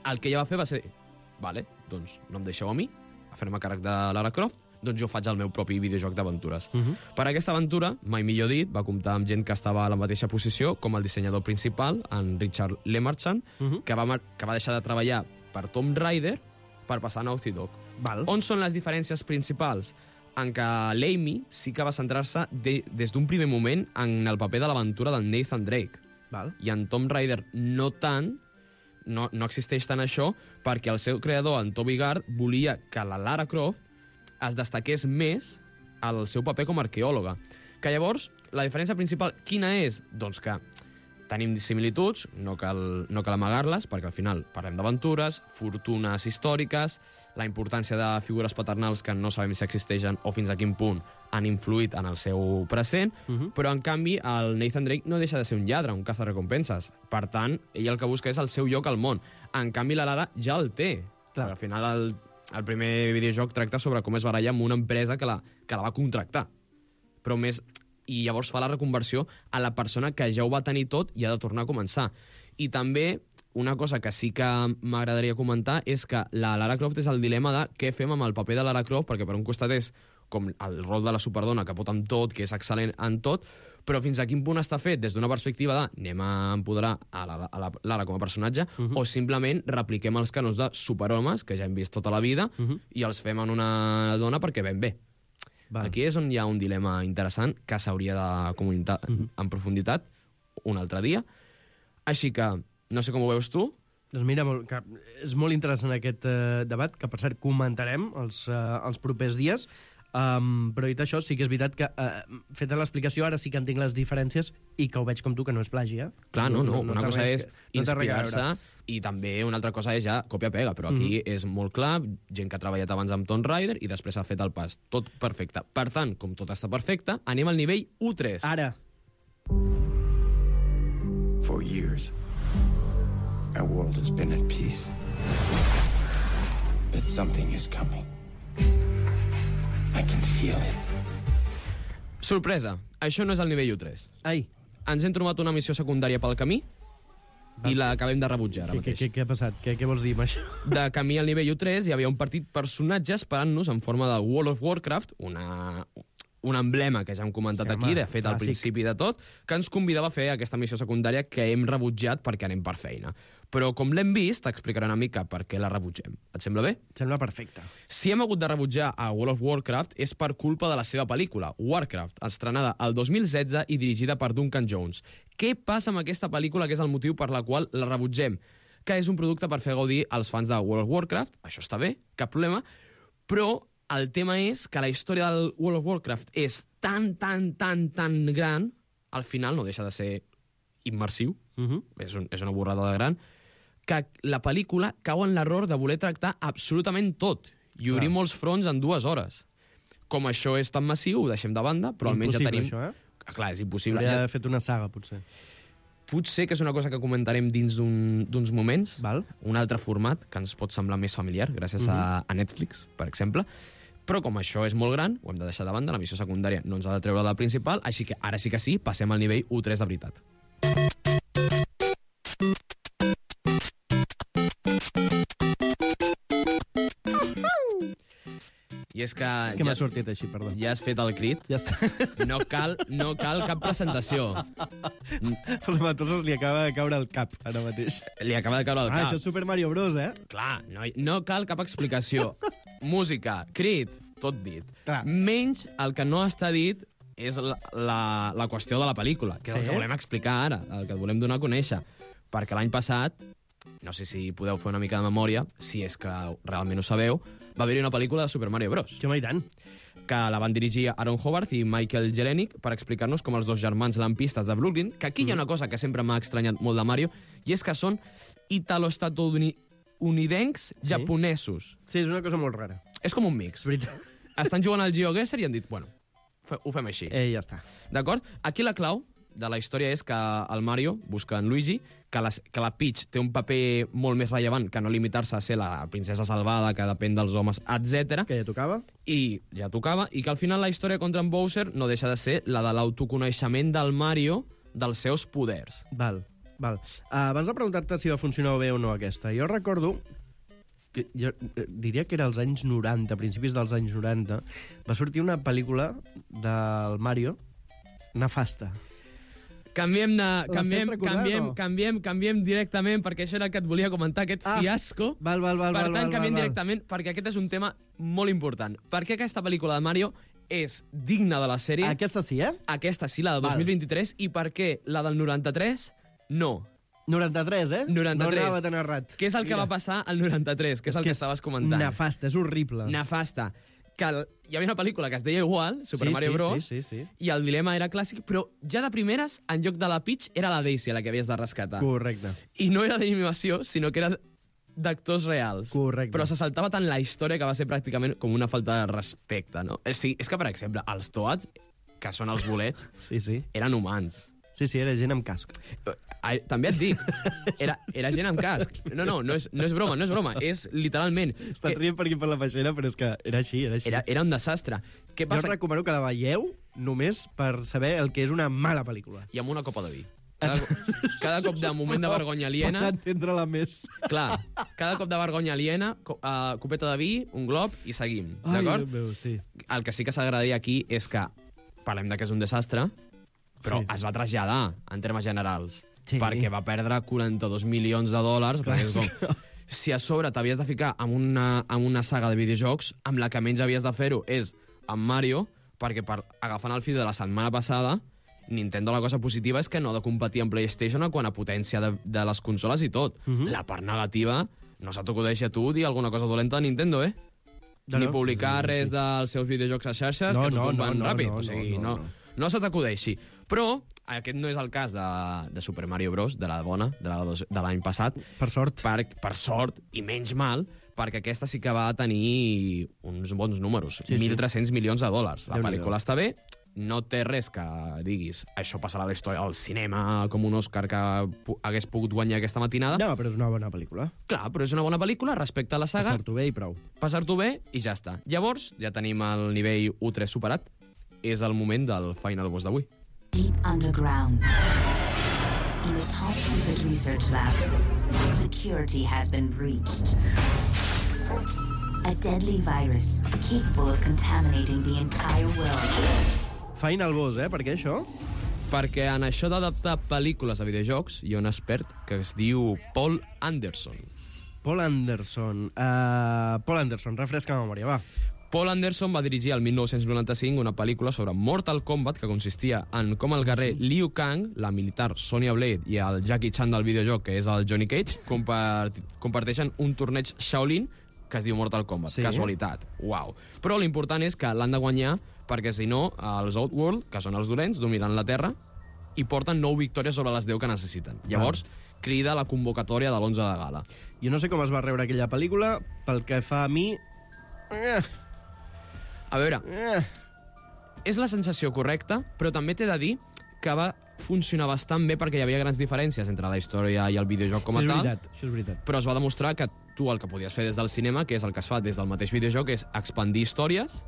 el que ella va fer va ser, vale, doncs no em deixeu a mi, a fer-me càrrec de Lara Croft, doncs jo faig el meu propi videojoc d'aventures. Uh -huh. Per aquesta aventura, mai millor dit, va comptar amb gent que estava a la mateixa posició, com el dissenyador principal, en Richard Lemarchand, uh -huh. que, va, que va deixar de treballar per Tomb Raider per passar a Naughty Dog. Val. On són les diferències principals? En què l'Amy sí que va centrar-se de, des d'un primer moment en el paper de l'aventura del Nathan Drake. Val. I en Tomb Raider no tant, no, no existeix tant això, perquè el seu creador, en Toby Gard, volia que la Lara Croft es destaqués més al seu paper com a arqueòloga. Que llavors, la diferència principal, quina és? Doncs que tenim similituds, no cal, no cal amagar-les, perquè al final parlem d'aventures, fortunes històriques, la importància de figures paternals que no sabem si existeixen o fins a quin punt han influït en el seu present, uh-huh. però en canvi el Nathan Drake no deixa de ser un lladre, un cazarrecompenses. Per tant, ell el que busca és el seu lloc al món. En canvi, la Lara ja el té. Clar. Al final el El primer videojoc tracta sobre com es baralla amb una empresa que la, que la va contractar. Però més... I llavors fa la reconversió a la persona que ja ho va tenir tot i ha de tornar a començar. I també, una cosa que sí que m'agradaria comentar és que la Lara Croft és el dilema de què fem amb el paper de Lara Croft, perquè per un costat és com el rol de la superdona que pot amb tot, que és excel·lent en tot, però fins a quin punt està fet des d'una perspectiva de anem a empoderar a la, a la Lara com a personatge, uh-huh. o simplement repliquem els canons de superhomes que ja hem vist tota la vida uh-huh. i els fem en una dona perquè ven bé. Val. Aquí és on hi ha un dilema interessant que s'hauria de comunicar uh-huh. en profunditat un altre dia. Així que, no sé com ho veus tu. Doncs mira, molt, que és molt interessant aquest uh, debat, que per cert comentarem els, uh, els propers dies. Um, però dit això, sí que és veritat que uh, feta l'explicació ara sí que entenc les diferències i que ho veig com tu, que no és plagi, eh? Clar, no, no, no una cosa és no inspirar-se i també una altra cosa és ja còpia-pega, però aquí mm-hmm. és molt clar, gent que ha treballat abans amb Tomb Raider i després ha fet el pas, tot perfecte. Per tant, com tot està perfecte, anem al nivell u tres. Ara. For years, our world has been at peace. But something is coming. I can feel it. Sorpresa, això no és el nivell u tres. Ai. Ens hem trobat una missió secundària pel camí i l'acabem de rebutjar ara què, mateix. Què, què ha passat? Què, què vols dir amb això? De camí al nivell u tres hi havia un partit personatge esperant-nos en forma de World of Warcraft, una, un emblema que ja hem comentat sí, aquí, home, de fet al principi de tot, que ens convidava a fer aquesta missió secundària que hem rebutjat perquè anem per feina. Però com l'hem vist, t'explicaré una mica per què la rebutgem. Et sembla bé? Et sembla perfecte. Si hem hagut de rebutjar a World of Warcraft és per culpa de la seva pel·lícula, Warcraft, estrenada el dos mil setze i dirigida per Duncan Jones. Què passa amb aquesta pel·lícula que és el motiu per la qual la rebutgem? Que és un producte per fer gaudir als fans de World of Warcraft, això està bé, cap problema, però el tema és que la història del World of Warcraft és tan, tan, tan, tan gran, al final no deixa de ser immersiu, uh-huh. és, un, és una borrada de gran, que la pel·lícula cau en l'error de voler tractar absolutament tot i obrir molts fronts en dues hores. Com això és tan massiu, ho deixem de banda, però almenys ja tenim... Això, eh? Clar, és impossible. Hauria ja... d'haver fet una saga, potser. Potser que és una cosa que comentarem dins d'uns un, moments. Val. Un altre format que ens pot semblar més familiar, gràcies uh-huh. a, a Netflix, per exemple. Però com això és molt gran, ho hem de deixar de banda, la missió secundària no ens ha de treure del principal, així que ara sí que sí, passem al nivell u tres de veritat. I és que... És que ja m'ha sortit així, perdó. Ja has fet el crit. Ja està. No cal, no cal cap presentació. Els Matossos li acaba de caure el cap, ara mateix. Li acaba de caure el ah, cap. Això és Super Mario Bros, eh? Clar, no, no cal cap explicació. Música, crit, tot dit. Clar. Menys el que no està dit és la, la, la qüestió de la pel·lícula, que és sí? el que volem explicar ara, el que et volem donar a conèixer. Perquè l'any passat, no sé si podeu fer una mica de memòria, si és que realment ho sabeu, va haver-hi una pel·lícula de Super Mario Bros. Jo mai tant. Que la van dirigir Aaron Howard i Michael Jelenic per explicar-nos com els dos germans lampistes de Brooklyn, que aquí mm. hi ha una cosa que sempre m'ha estranyat molt de Mario, i és que són italo-estatunidencs sí? japonesos. Sí, és una cosa molt rara. És com un mix. Veritat. Estan jugant al GeoGuessr i han dit, bueno, ho fem així. Eh, ja està. D'acord? Aquí la clau de la història és que el Mario busca en Luigi, que la, que la Peach té un paper molt més rellevant que no limitar-se a ser la princesa salvada, que depèn dels homes, etcètera. Que ja tocava. I ja tocava, i que al final la història contra en Bowser no deixa de ser la de l'autoconeixement del Mario dels seus poders. Val. Val. Uh, abans de preguntar-te si va funcionar bé o no aquesta, jo recordo que jo diria que era als anys noranta, a principis dels anys noranta, va sortir una pel·lícula del Mario nefasta. Canviem, de, canviem, canviem, no? canviem, canviem directament, perquè això era el que et volia comentar, aquest ah, fiasco. Val, val, val, per val, tant, val, canviem val, directament, perquè aquest és un tema molt important. Per què aquesta pel·lícula de Mario és digna de la sèrie? Aquesta sí, eh? Aquesta sí, la de dos mil vint-i-tres, val. I per què la del noranta-tres, no. noranta-tres, eh? noranta-tres. No anava tan errat. Què és el que Mira. va passar al noranta-tres? Què és, és el que, que estaves comentant? Nefasta, és horrible. Nefasta. Que el, hi havia una pel·lícula que es deia igual, Super sí, Mario sí, Bros, sí, sí, sí. i el dilema era clàssic, però ja de primeres, en lloc de la Peach, era la Daisy la que havies de rescatar. Correcte. I no era d'animació, sinó que era d'actors reals. Correcte. Però se saltava tant la història que va ser pràcticament com una falta de respecte, no? Sí, és que, per exemple, els Toads, que són els bolets, sí, sí. eren humans. Sí, sí, era gent amb casc. També et dic, era, era gent amb casc. No, no, no és, no és broma, no és broma, és literalment... Estan que... rient per aquí per la peixera, però és que era així, era així. Era, era un desastre. Què passa? Jo us recomano que la veieu només per saber el que és una mala pel·lícula. I amb una copa de vi. Cada, cada cop de moment de vergonya aliena... Per entendre-la més. Clar, cada cop de vergonya aliena, co uh, copeta de vi, un glob i seguim, d'acord? Sí. El que sí que s'agradaria aquí és que parlem de que és un desastre, però sí. es va traslladar en termes generals, sí. perquè va perdre quaranta-dos milions de dòlars, perquè és com... Si a sobre t'havies de ficar amb una, amb una saga de videojocs, amb la que menys havies de fer-ho és amb Mario, perquè per agafant el fil de la setmana passada, Nintendo la cosa positiva és que no ha de competir amb PlayStation a quant a potència de, de les consoles i tot. Uh -huh. La part negativa, no se t'acudeixi a tu dir alguna cosa dolenta de Nintendo, eh? No, Ni no. publicar res dels seus videojocs a xarxes, no, que tothom no, van no, ràpid. No, o sigui, no, no, no. no. No se t'acudeixi. Però aquest no és el cas de, de Super Mario Bros, de la bona, de l'any passat. Per sort. Per, per sort, i menys mal, perquè aquesta sí que va tenir uns bons números. Sí, mil tres-cents sí. milions de dòlars. La pel·lícula està bé, no té res que diguis això passarà a la història del cinema com un Òscar que hagués pogut guanyar aquesta matinada. No, però és una bona pel·lícula. Clar, però és una bona pel·lícula respecte a la saga. Passar-t'ho bé i prou. Passar-t'ho bé i ja està. Llavors, ja tenim el nivell u tres superat. És el moment del Final Boss d'avui. Deep underground, in a top secret research lab, security has been breached. A deadly virus capable of contaminating the entire world. Final Boss, eh? Per què això? Perquè en això d'adaptar pel·lícules a videojocs hi ha un expert que es diu Paul Anderson. Paul Anderson. Uh, Paul Anderson, refresca la memòria, va. Paul Anderson va dirigir el mil nou-cents noranta-cinc una pel·lícula sobre Mortal Kombat que consistia en com el guerrer Liu Kang, la militar Sonya Blade i el Jackie Chan del videojoc, que és el Johnny Cage, compart comparteixen un torneig Shaolin que es diu Mortal Kombat. Sí. Casualitat. Uau. Però l'important és que l'han de guanyar perquè, si no, els Outworld, que són els dolents, dominaran la Terra i porten nou victòries sobre les deu que necessiten. Llavors, ah. crida la convocatòria de l'onze de gala. Jo no sé com es va rebre aquella pel·lícula, pel que fa a mi... Eh... A veure, eh. és la sensació correcta, però també t'he de dir que va funcionar bastant bé perquè hi havia grans diferències entre la història i el videojoc com a sí, és tal. Veritat, això és veritat. Però es va demostrar que tu el que podies fer des del cinema, que és el que es fa des del mateix videojoc, és expandir històries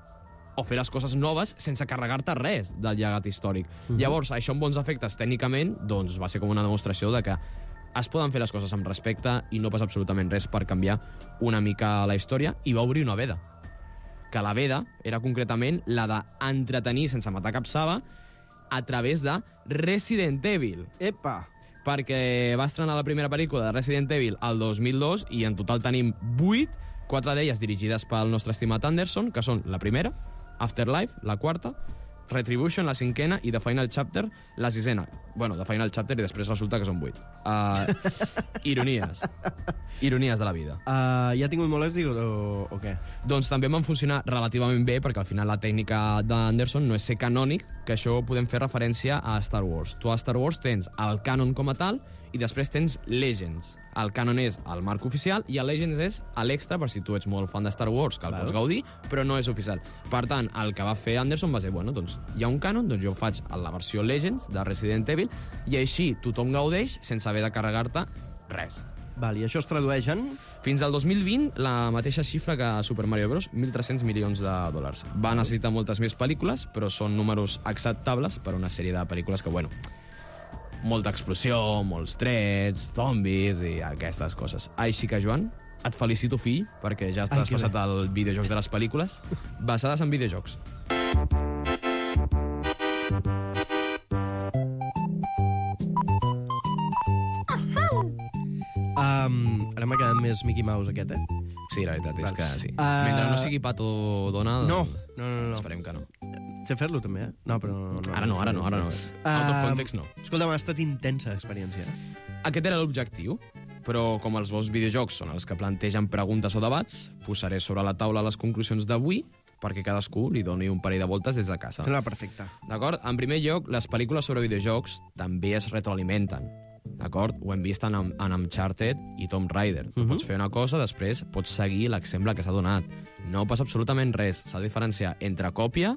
o fer les coses noves sense carregar-te res del llegat històric. Uh -huh. Llavors, això amb bons efectes tècnicament, doncs va ser com una demostració de que es poden fer les coses amb respecte i no passa absolutament res per canviar una mica la història, i va obrir una veda. Que la veda era concretament la d'entretenir sense matar cap saba a través de Resident Evil. Epa! Perquè va estrenar la primera pel·lícula de Resident Evil el dos mil dos i en total tenim vuit, quatre d'elles dirigides pel nostre estimat Anderson, que són la primera, Afterlife, la quarta, Retribution, la cinquena, i The Final Chapter, la sisena. Bueno, The Final Chapter, i després resulta que són vuit. Uh, ironies. Ironies de la vida. Uh, ja ha tingut molt èxit o, o què? Doncs també van funcionar relativament bé, perquè al final la tècnica d'Anderson no és ser canònic, que això podem fer referència a Star Wars. Tu a Star Wars tens el canon com a tal, i després tens Legends. El canon és el marc oficial i el Legends és l'extra, per si tu ets molt fan de Star Wars, que el claro. Pots gaudir, però no és oficial. Per tant, el que va fer Anderson va ser, bueno, doncs hi ha un canon, doncs jo faig la versió Legends de Resident Evil, i així tothom gaudeix sense haver de carregar-te res. Val, i això es tradueix en? Fins al dos mil vint, la mateixa xifra que Super Mario Bros, mil tres-cents milions de dòlars. Va necessitar moltes més pel·lícules, però són números acceptables per a una sèrie de pel·lícules que, bueno, molta explosió, molts trets, zombis i aquestes coses. Així que, Joan, et felicito, fill, perquè ja estàs passat al videojoc de les pel·lícules basades en videojocs. Um, ara m'ha quedat més Mickey Mouse, aquest, eh? Sí, la veritat és que sí. Uh... Mentre no sigui Pato Donald, no, no, no, no. esperem que no. Sé fer-lo, també, eh? No, però... No, no, ara no, ara no, ara no. Out of context, no. Escolta, m'ha estat intensa experiència. Aquest era l'objectiu, però com els vostres videojocs són els que plantegen preguntes o debats, posaré sobre la taula les conclusions d'avui perquè cadascú li doni un parell de voltes des de casa. Sembla perfecte. D'acord? En primer lloc, les pel·lícules sobre videojocs també es retroalimenten. D'acord? Ho hem vist en, en Uncharted i Tomb Raider. Tu uh -huh. pots fer una cosa, després pots seguir l'exemple que s'ha donat. No passa absolutament res. S'ha de diferenciar entre còpia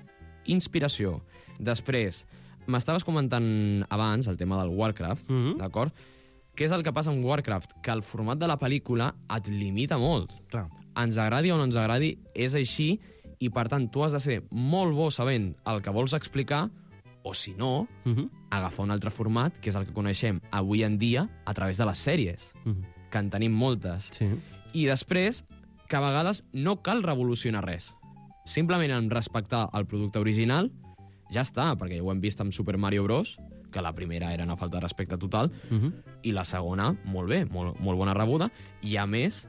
i inspiració. Després, m'estaves comentant abans el tema del Warcraft, uh -huh. d'acord? Què és el que passa amb Warcraft? Que el format de la pel·lícula et limita molt. Clar. Ens agradi o no ens agradi, és així, i per tant tu has de ser molt bo sabent el que vols explicar, o si no, uh -huh. agafar un altre format, que és el que coneixem avui en dia a través de les sèries, uh -huh. que en tenim moltes. Sí. I després, que a vegades no cal revolucionar res. Simplement en respectar el producte original, ja està, perquè ho hem vist amb Super Mario Bros., que la primera era una falta de respecte total, uh -huh. i la segona, molt bé, molt, molt bona rebuda, i a més,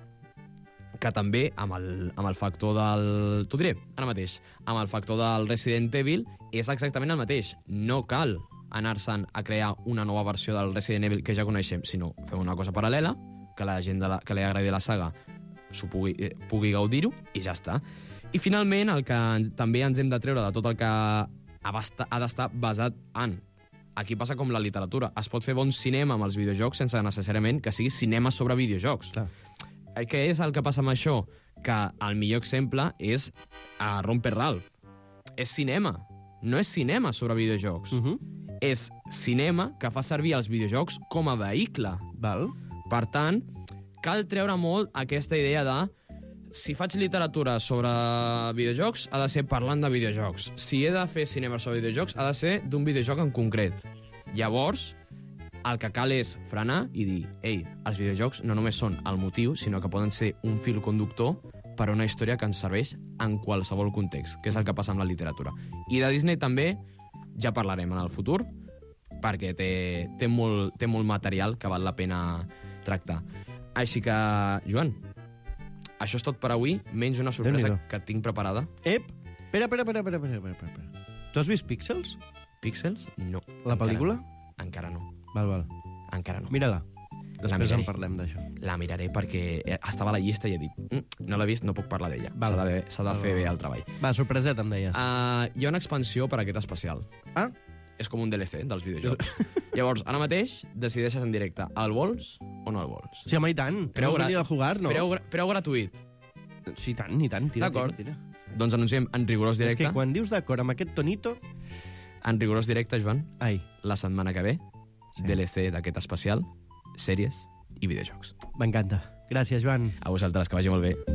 que també amb el, amb el factor del... T'ho diré, ara mateix. Amb el factor del Resident Evil és exactament el mateix. No cal anar-se'n a crear una nova versió del Resident Evil que ja coneixem, sinó fem una cosa paral·lela, que la gent de la, que li agradi la saga s'ho pugui, eh, pugui gaudir-ho, i ja està. I finalment, el que també ens hem de treure de tot el que ha d'estar basat en... Aquí passa com la literatura. Es pot fer bon cinema amb els videojocs sense necessàriament que sigui cinema sobre videojocs. Clar. Què és el que passa amb això? Que el millor exemple és a Romper Ralph. És cinema. No és cinema sobre videojocs. Uh -huh. És cinema que fa servir els videojocs com a vehicle. Val. Per tant, cal treure molt aquesta idea de si faig literatura sobre videojocs, ha de ser parlant de videojocs. Si he de fer cinema sobre videojocs, ha de ser d'un videojoc en concret. Llavors, el que cal és frenar i dir, ei, els videojocs no només són el motiu, sinó que poden ser un fil conductor per a una història que ens serveix en qualsevol context, que és el que passa amb la literatura. I de Disney també ja parlarem en el futur, perquè té, té, molt, té molt material que val la pena tractar. Així que, Joan, això és tot per avui, menys una sorpresa que tinc preparada. Ep! Espera, espera, espera, espera, espera, espera. Tu has vist Píxels? Píxels? No. La pel·lícula? Encara no. Val, val. Encara no. Mira-la. Després la en parlem d'això. La miraré perquè estava a la llista i he dit mm, no l'he vist, no puc parlar d'ella. S'ha de, s'ha de val, fer val. bé el treball. Va, sorpreseta, em deies. Uh, hi ha una expansió per a aquest especial. Ah? És com un D L C dels videojocs. Llavors, ara mateix, decideixes en directe, el vols o no el vols? Sí, home, i tant. Preu, no gra... de jugar, no? Preu, preu gratuït. Sí, tant, i tant. Tira, d'acord. Tira, tira. Doncs anunciem en rigorós directe. És que quan dius d'acord amb aquest tonito... En rigorós directe, Joan, Ai. la setmana que ve, sí. D L C d'aquest especial, sèries i videojocs. M'encanta. Gràcies, Joan. A vosaltres, que vagi molt bé.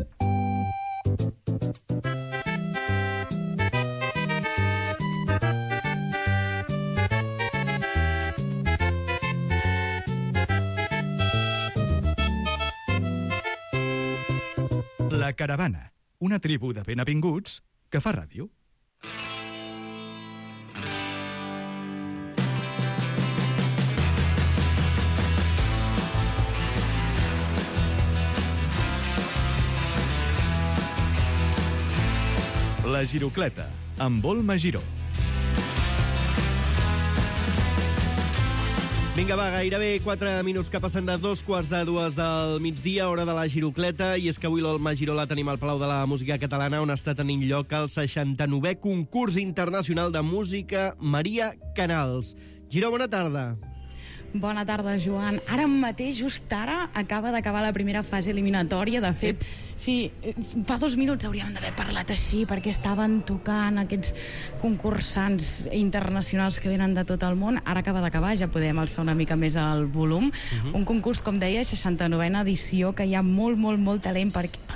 La Caravana, una tribu de ben avinguts que fa ràdio. La Girocleta, amb Volma Giró. Vinga, va, gairebé quatre minuts que passen de dos quarts de dues del migdia, hora de la Girocleta, i és que avui l'Olma Giró la tenim al Palau de la Música Catalana, on està tenint lloc el seixanta-novè concurs internacional de música Maria Canals. Giró, bona tarda. Bona tarda, Joan. Ara mateix, just ara, acaba d'acabar la primera fase eliminatòria. De fet, sí, fa dos minuts hauríem d'haver parlat així, perquè estaven tocant aquests concursants internacionals que venen de tot el món. Ara acaba d'acabar, ja podem alçar una mica més el volum. Uh-huh. Un concurs, com deia, seixanta-novena edició, que hi ha molt, molt, molt talent per,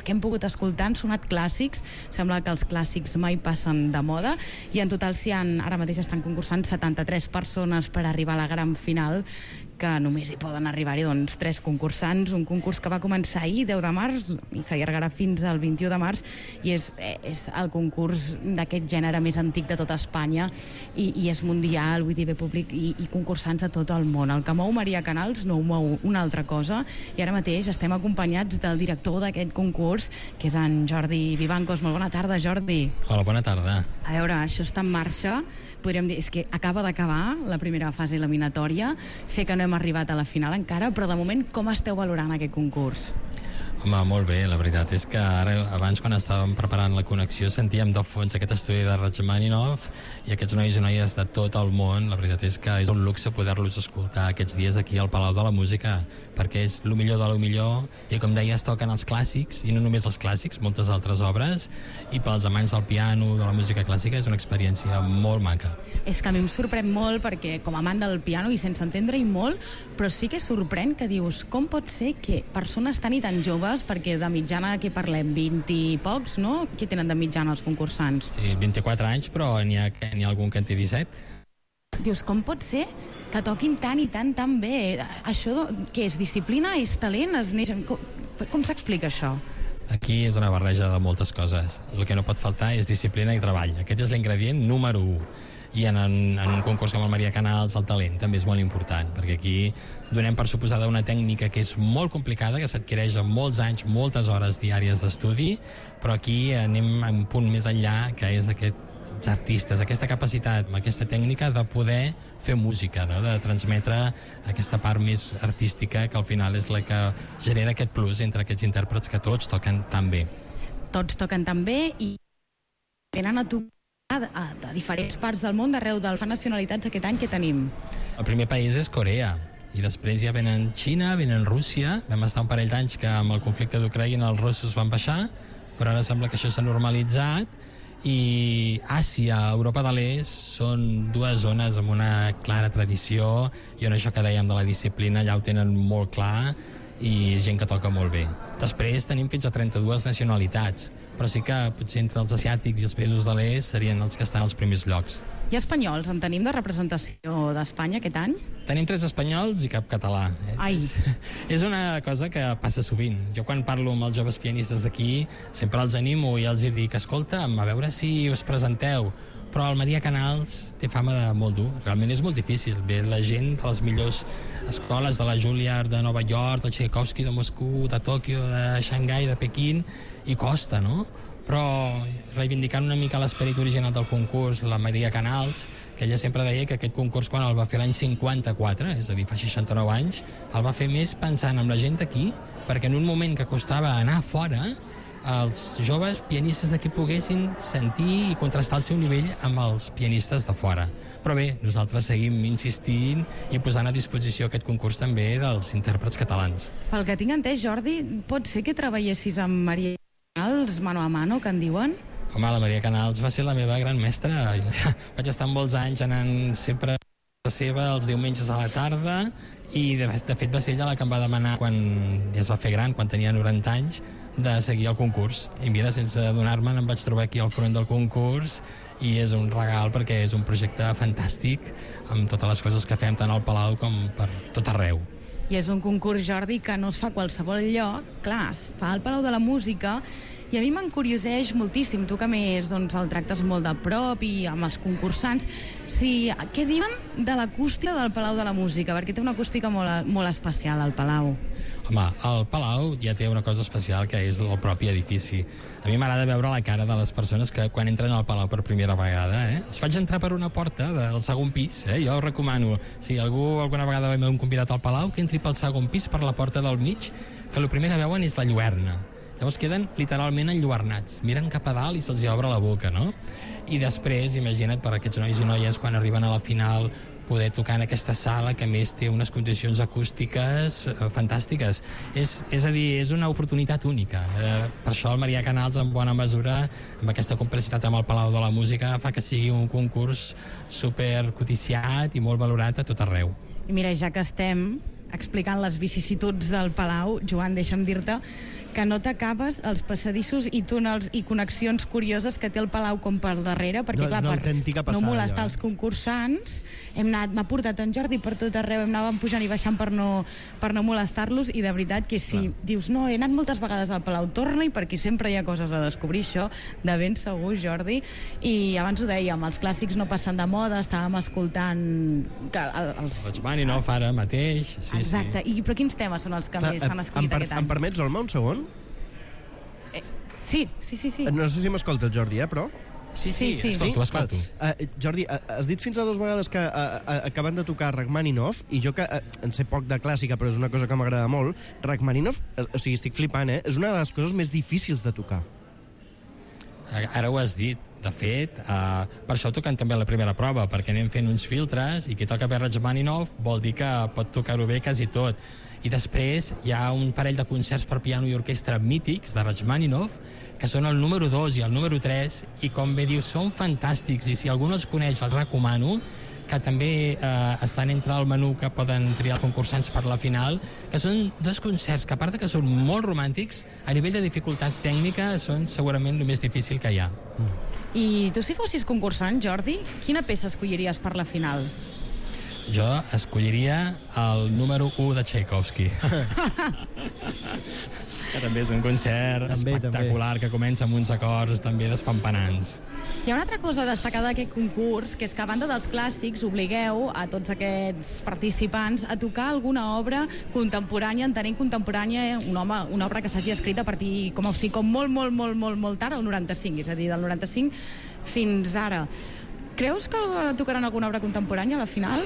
que hem pogut escoltar han sonat clàssics, sembla que els clàssics mai passen de moda, i en total s'hi han, ara mateix estan concursant setanta-tres persones per arribar a la gran final, que només hi poden arribar-hi doncs, tres concursants, un concurs que va començar ahir, deu de març, i s'allargarà fins al vint-i-u de març, i és, és el concurs d'aquest gènere més antic de tota Espanya, i, i és mundial, vull dir, bé públic, i, i concursants a tot el món. El que mou Maria Canals no ho mou una altra cosa, i ara mateix estem acompanyats del director d'aquest concurs, que és en Jordi Vivancos. Molt bona tarda, Jordi. Hola, bona tarda. A veure, això està en marxa, podríem dir, és que acaba d'acabar la primera fase eliminatòria, sé que no hem arribat a la final encara, però de moment com esteu valorant aquest concurs? Home, molt bé, la veritat és que ara, abans quan estàvem preparant la connexió, sentíem de fons aquest estudi de Rachmaninoff i aquests nois i noies de tot el món. La veritat és que és un luxe poder-los escoltar aquests dies aquí al Palau de la Música, perquè és el millor de lo millor, i com deies, toquen els clàssics, i no només els clàssics, moltes altres obres, i pels amants del piano, de la música clàssica, és una experiència molt maca. És que a mi em sorprèn molt, perquè com a amant del piano, i sense entendre-hi molt, però sí que sorprèn que dius, com pot ser que persones tan i tan joves, perquè de mitjana aquí parlem vint i pocs, no? Què tenen de mitjana els concursants? Sí, vint-i-quatre anys, però n'hi ha, n'hi ha algun que en té disset. Dius, com pot ser que toquin tant i tant tan bé? Això, què és? Disciplina? És talent? Es neix... Com, com s'explica això? Aquí és una barreja de moltes coses. El que no pot faltar és disciplina i treball. Aquest és l'ingredient número u. I en, en, en un concurs com el Maria Canals, el talent també és molt important, perquè aquí donem per suposada una tècnica que és molt complicada, que s'adquireix en molts anys, moltes hores diàries d'estudi, però aquí anem a un punt més enllà, que és aquests artistes, aquesta capacitat, aquesta tècnica de poder fer música, no? De transmetre aquesta part més artística, que al final és la que genera aquest plus entre aquests intèrprets que tots toquen tan bé. Tots toquen tan bé i venen a tu de diferents parts del món, d'arreu del fa nacionalitats aquest any que tenim. El primer país és Corea, i després ja venen Xina, venen Rússia. Vam estar un parell d'anys que amb el conflicte d'Ucraïna els russos van baixar, però ara sembla que això s'ha normalitzat, i Àsia, Europa de l'Est són dues zones amb una clara tradició, i on això que dèiem de la disciplina ja ho tenen molt clar, i gent que toca molt bé. Després tenim fins a trenta-dues nacionalitats, però sí que potser entre els asiàtics i els països de l'est serien els que estan als primers llocs. I espanyols, en tenim de representació d'Espanya aquest any? Tenim tres espanyols i cap català. Ai. És, és una cosa que passa sovint. Jo quan parlo amb els joves pianistes d'aquí sempre els animo i els dic, escolta'm, a veure si us presenteu. Però el Maria Canals té fama de molt dur, realment és molt difícil. Ve la gent de les millors escoles, de la Juilliard de Nova York, del Tchaikovsky de Moscou, de Tòquio, de Xangai, de Pequín, i costa, no? Però reivindicant una mica l'esperit original del concurs, la Maria Canals, que ella sempre deia que aquest concurs quan el va fer l'any cinquanta-quatre, és a dir, fa seixanta-nou anys, el va fer més pensant en la gent d'aquí, perquè en un moment que costava anar fora, els joves pianistes d'aquí poguessin sentir i contrastar el seu nivell amb els pianistes de fora. Però bé, nosaltres seguim insistint i posant a disposició aquest concurs també dels intèrprets catalans. Pel que tinc entès, Jordi, pot ser que treballessis amb Maria Canals mano a mano, que en diuen? Home, la Maria Canals va ser la meva gran mestra. Vaig estar molts anys anant sempre a la seva els diumenges a la tarda, i de, de fet va ser ella la que em va demanar, quan ja es va fer gran, quan tenia noranta anys, de seguir el concurs. I mira, sense adonar-me'n em vaig trobar aquí al front del concurs, i és un regal perquè és un projecte fantàstic amb totes les coses que fem tant al Palau com per tot arreu. I és un concurs, Jordi, que no es fa a qualsevol lloc. Clar, es fa al Palau de la Música, i a mi m'encurioseix moltíssim, tu que més doncs, el tractes molt de prop i amb els concursants, si, què diuen de l'acústica del Palau de la Música? Perquè té una acústica molt, molt especial, al Palau. Home, el Palau ja té una cosa especial, que és el propi edifici. A mi m'agrada veure la cara de les persones que quan entren al Palau per primera vegada, eh? Els faig entrar per una porta del segon pis, eh? Jo ho recomano. Si algú alguna vegada m'ha convidat al Palau, que entri pel segon pis per la porta del mig, que el primer que veuen és la lluerna. Llavors queden literalment enlluernats, miren cap a dalt i se'ls obre la boca, no? I després, imagina't, per aquests nois i noies, quan arriben a la final, poder tocar en aquesta sala que a més té unes condicions acústiques eh, fantàstiques. És, és a dir, és una oportunitat única. Eh, per això el Maria Canals, en bona mesura, amb aquesta complicitat amb el Palau de la Música, fa que sigui un concurs supercoticiat i molt valorat a tot arreu. I mira, ja que estem explicant les vicissituds del Palau, Joan, deixa'm dir-te que no t'acabes els passadissos i túnels i connexions curioses que té el Palau com per darrere, perquè No, clar, és una per autèntica no passada, molestar allò, eh? els concursants, hem anat, m'ha portat en Jordi per tot arreu, hem anat pujant i baixant per no, per no molestar-los, i de veritat que si clar. Dius, no, he anat moltes vegades al Palau, torna-hi perquè sempre hi ha coses a descobrir, això de ben segur, Jordi. I abans ho dèiem, els clàssics no passen de moda, estàvem escoltant que els... Rachmaninoff ara mateix. Sí, Exacte, sí. I, però quins temes són els que Clar, més s'han escollit em, per, aquest any? em permets, Olma, un segon? Eh, sí, sí, sí, sí. No sé si m'escolta el Jordi, eh, però... Sí, sí, sí, escolto, escolto. Uh, Jordi, uh, has dit fins a dues vegades que uh, uh, acaben de tocar Rachmaninoff, i jo que uh, en sé poc de clàssica, però és una cosa que m'agrada molt, Rachmaninoff, uh, o sigui, estic flipant, eh? És una de les coses més difícils de tocar. Ara ho has dit. De fet, uh, per això toquen també la primera prova, perquè anem fent uns filtres i qui toca bé Rachmaninoff vol dir que pot tocar-ho bé quasi tot. I després hi ha un parell de concerts per piano i orquestra mítics de Rachmaninoff, que són el número dos i el número tres, i com bé dius, són fantàstics, i si algú no els coneix els recomano, que també eh, estan entre el menú que poden triar els concursants per la final, que són dos concerts que, a part de que són molt romàntics, a nivell de dificultat tècnica són segurament el més difícil que hi ha. I tu, si fossis concursant, Jordi, quina peça escolliries per la final? Jo escolliria el número u de Tchaikovsky. Que també és un concert també, espectacular, també. Que comença amb uns acords també despampanants. Hi ha una altra cosa a destacar d'aquest concurs, que és que a banda dels clàssics obligueu a tots aquests participants a tocar alguna obra contemporània, entenent contemporània una, home, una obra que s'hagi escrit a partir, com, o sigui, com molt, molt, molt, molt, molt tard, al noranta-cinc, és a dir, del noranta-cinc fins ara. Creus que tocaran alguna obra contemporània a la final?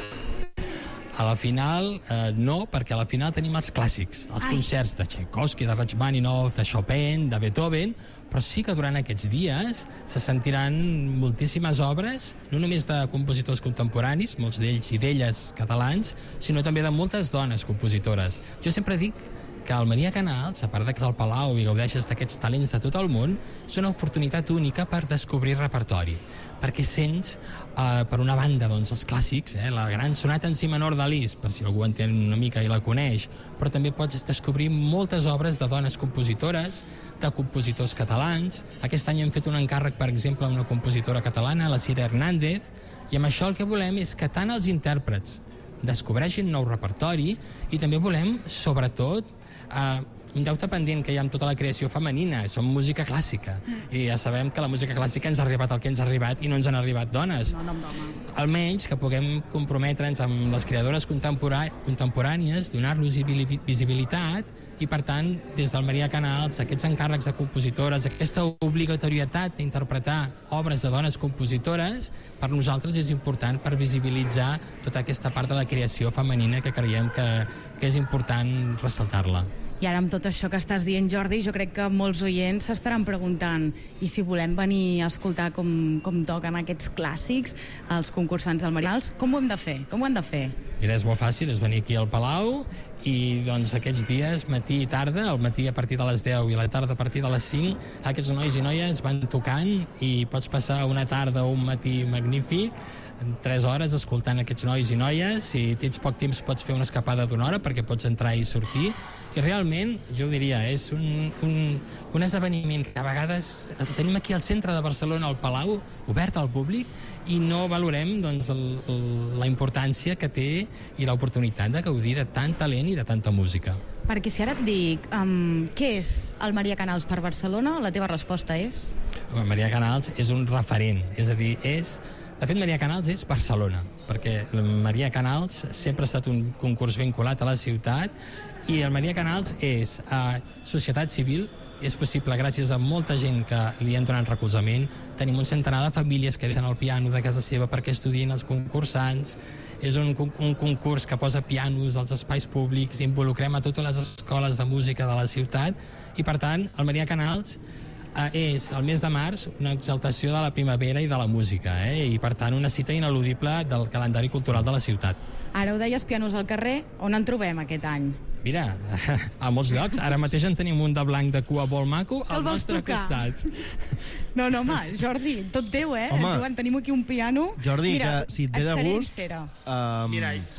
A la final, eh, no, perquè a la final tenim els clàssics, els Ai. concerts de Tchaikovsky, de Rachmaninoff, de Chopin, de Beethoven, però sí que durant aquests dies se sentiran moltíssimes obres, no només de compositors contemporanis, molts d'ells i d'elles catalans, sinó també de moltes dones compositores. Jo sempre dic que el Maria Canals, a part de que és al Palau i gaudeixes d'aquests talents de tot el món, és una oportunitat única per descobrir repertori, perquè sents, eh, per una banda, doncs, els clàssics, eh, la gran sonata en si menor de Liszt, per si algú entén una mica i la coneix, però també pots descobrir moltes obres de dones compositores, de compositors catalans. Aquest any hem fet un encàrrec, per exemple, amb una compositora catalana, la Cira Hernández, i amb això el que volem és que tant els intèrprets descobreixin nou repertori, i també volem, sobretot, Uh, un deute pendent que hi ha amb tota la creació femenina, som música clàssica, i ja sabem que la música clàssica ens ha arribat el que ens ha arribat i no ens han arribat dones. No, no, no, no. Almenys que puguem comprometre'ns amb les creadores contemporà contemporànies, donar-los visibilitat, i per tant, des del Maria Canals, aquests encàrrecs de compositores, aquesta obligatorietat d'interpretar obres de dones compositores, per nosaltres és important per visibilitzar tota aquesta part de la creació femenina que creiem que, que és important ressaltar-la. I ara, amb tot això que estàs dient, Jordi, jo crec que molts oients s'estaran preguntant, i si volem venir a escoltar com, com toquen aquests clàssics, els concursants del Maria Canals, com ho hem de fer? Com ho hem de fer? Mira, és molt fàcil, és venir aquí al Palau, i doncs aquests dies, matí i tarda, al matí a partir de les deu i a la tarda a partir de les cinc, aquests nois i noies van tocant, i pots passar una tarda o un matí magnífic, tres hores escoltant aquests nois i noies. Si tens poc temps pots fer una escapada d'una hora perquè pots entrar i sortir, i realment, jo ho diria, és un, un, un esdeveniment que a vegades el tenim aquí al centre de Barcelona, al Palau, obert al públic, i no valorem doncs, el, el, la importància que té i l'oportunitat de gaudir de tant talent i de tanta música. Perquè si ara et dic, um, què és el Maria Canals per Barcelona, la teva resposta és? Maria Canals és un referent, és a dir, és... De fet, Maria Canals és Barcelona, perquè Maria Canals sempre ha estat un concurs vinculat a la ciutat, i el Maria Canals és uh, societat civil, és possible gràcies a molta gent que li han donat recolzament. Tenim un centenar de famílies que deixen el piano de casa seva perquè estudien els concursants. És un, un concurs que posa pianos als espais públics, involucrem a totes les escoles de música de la ciutat, i per tant el Maria Canals uh, és el mes de març una exaltació de la primavera i de la música, eh? I per tant una cita ineludible del calendari cultural de la ciutat. Ara ho deies, pianos al carrer, on en trobem aquest any? Mira, a molts llocs. Ara mateix en tenim un de blanc de cua molt maco al nostre costat. No, no, home, Jordi, tot teu, eh? Home, Joan, tenim aquí un piano. Jordi, Mira, que si et ve de gust... Cera. Um, Mira,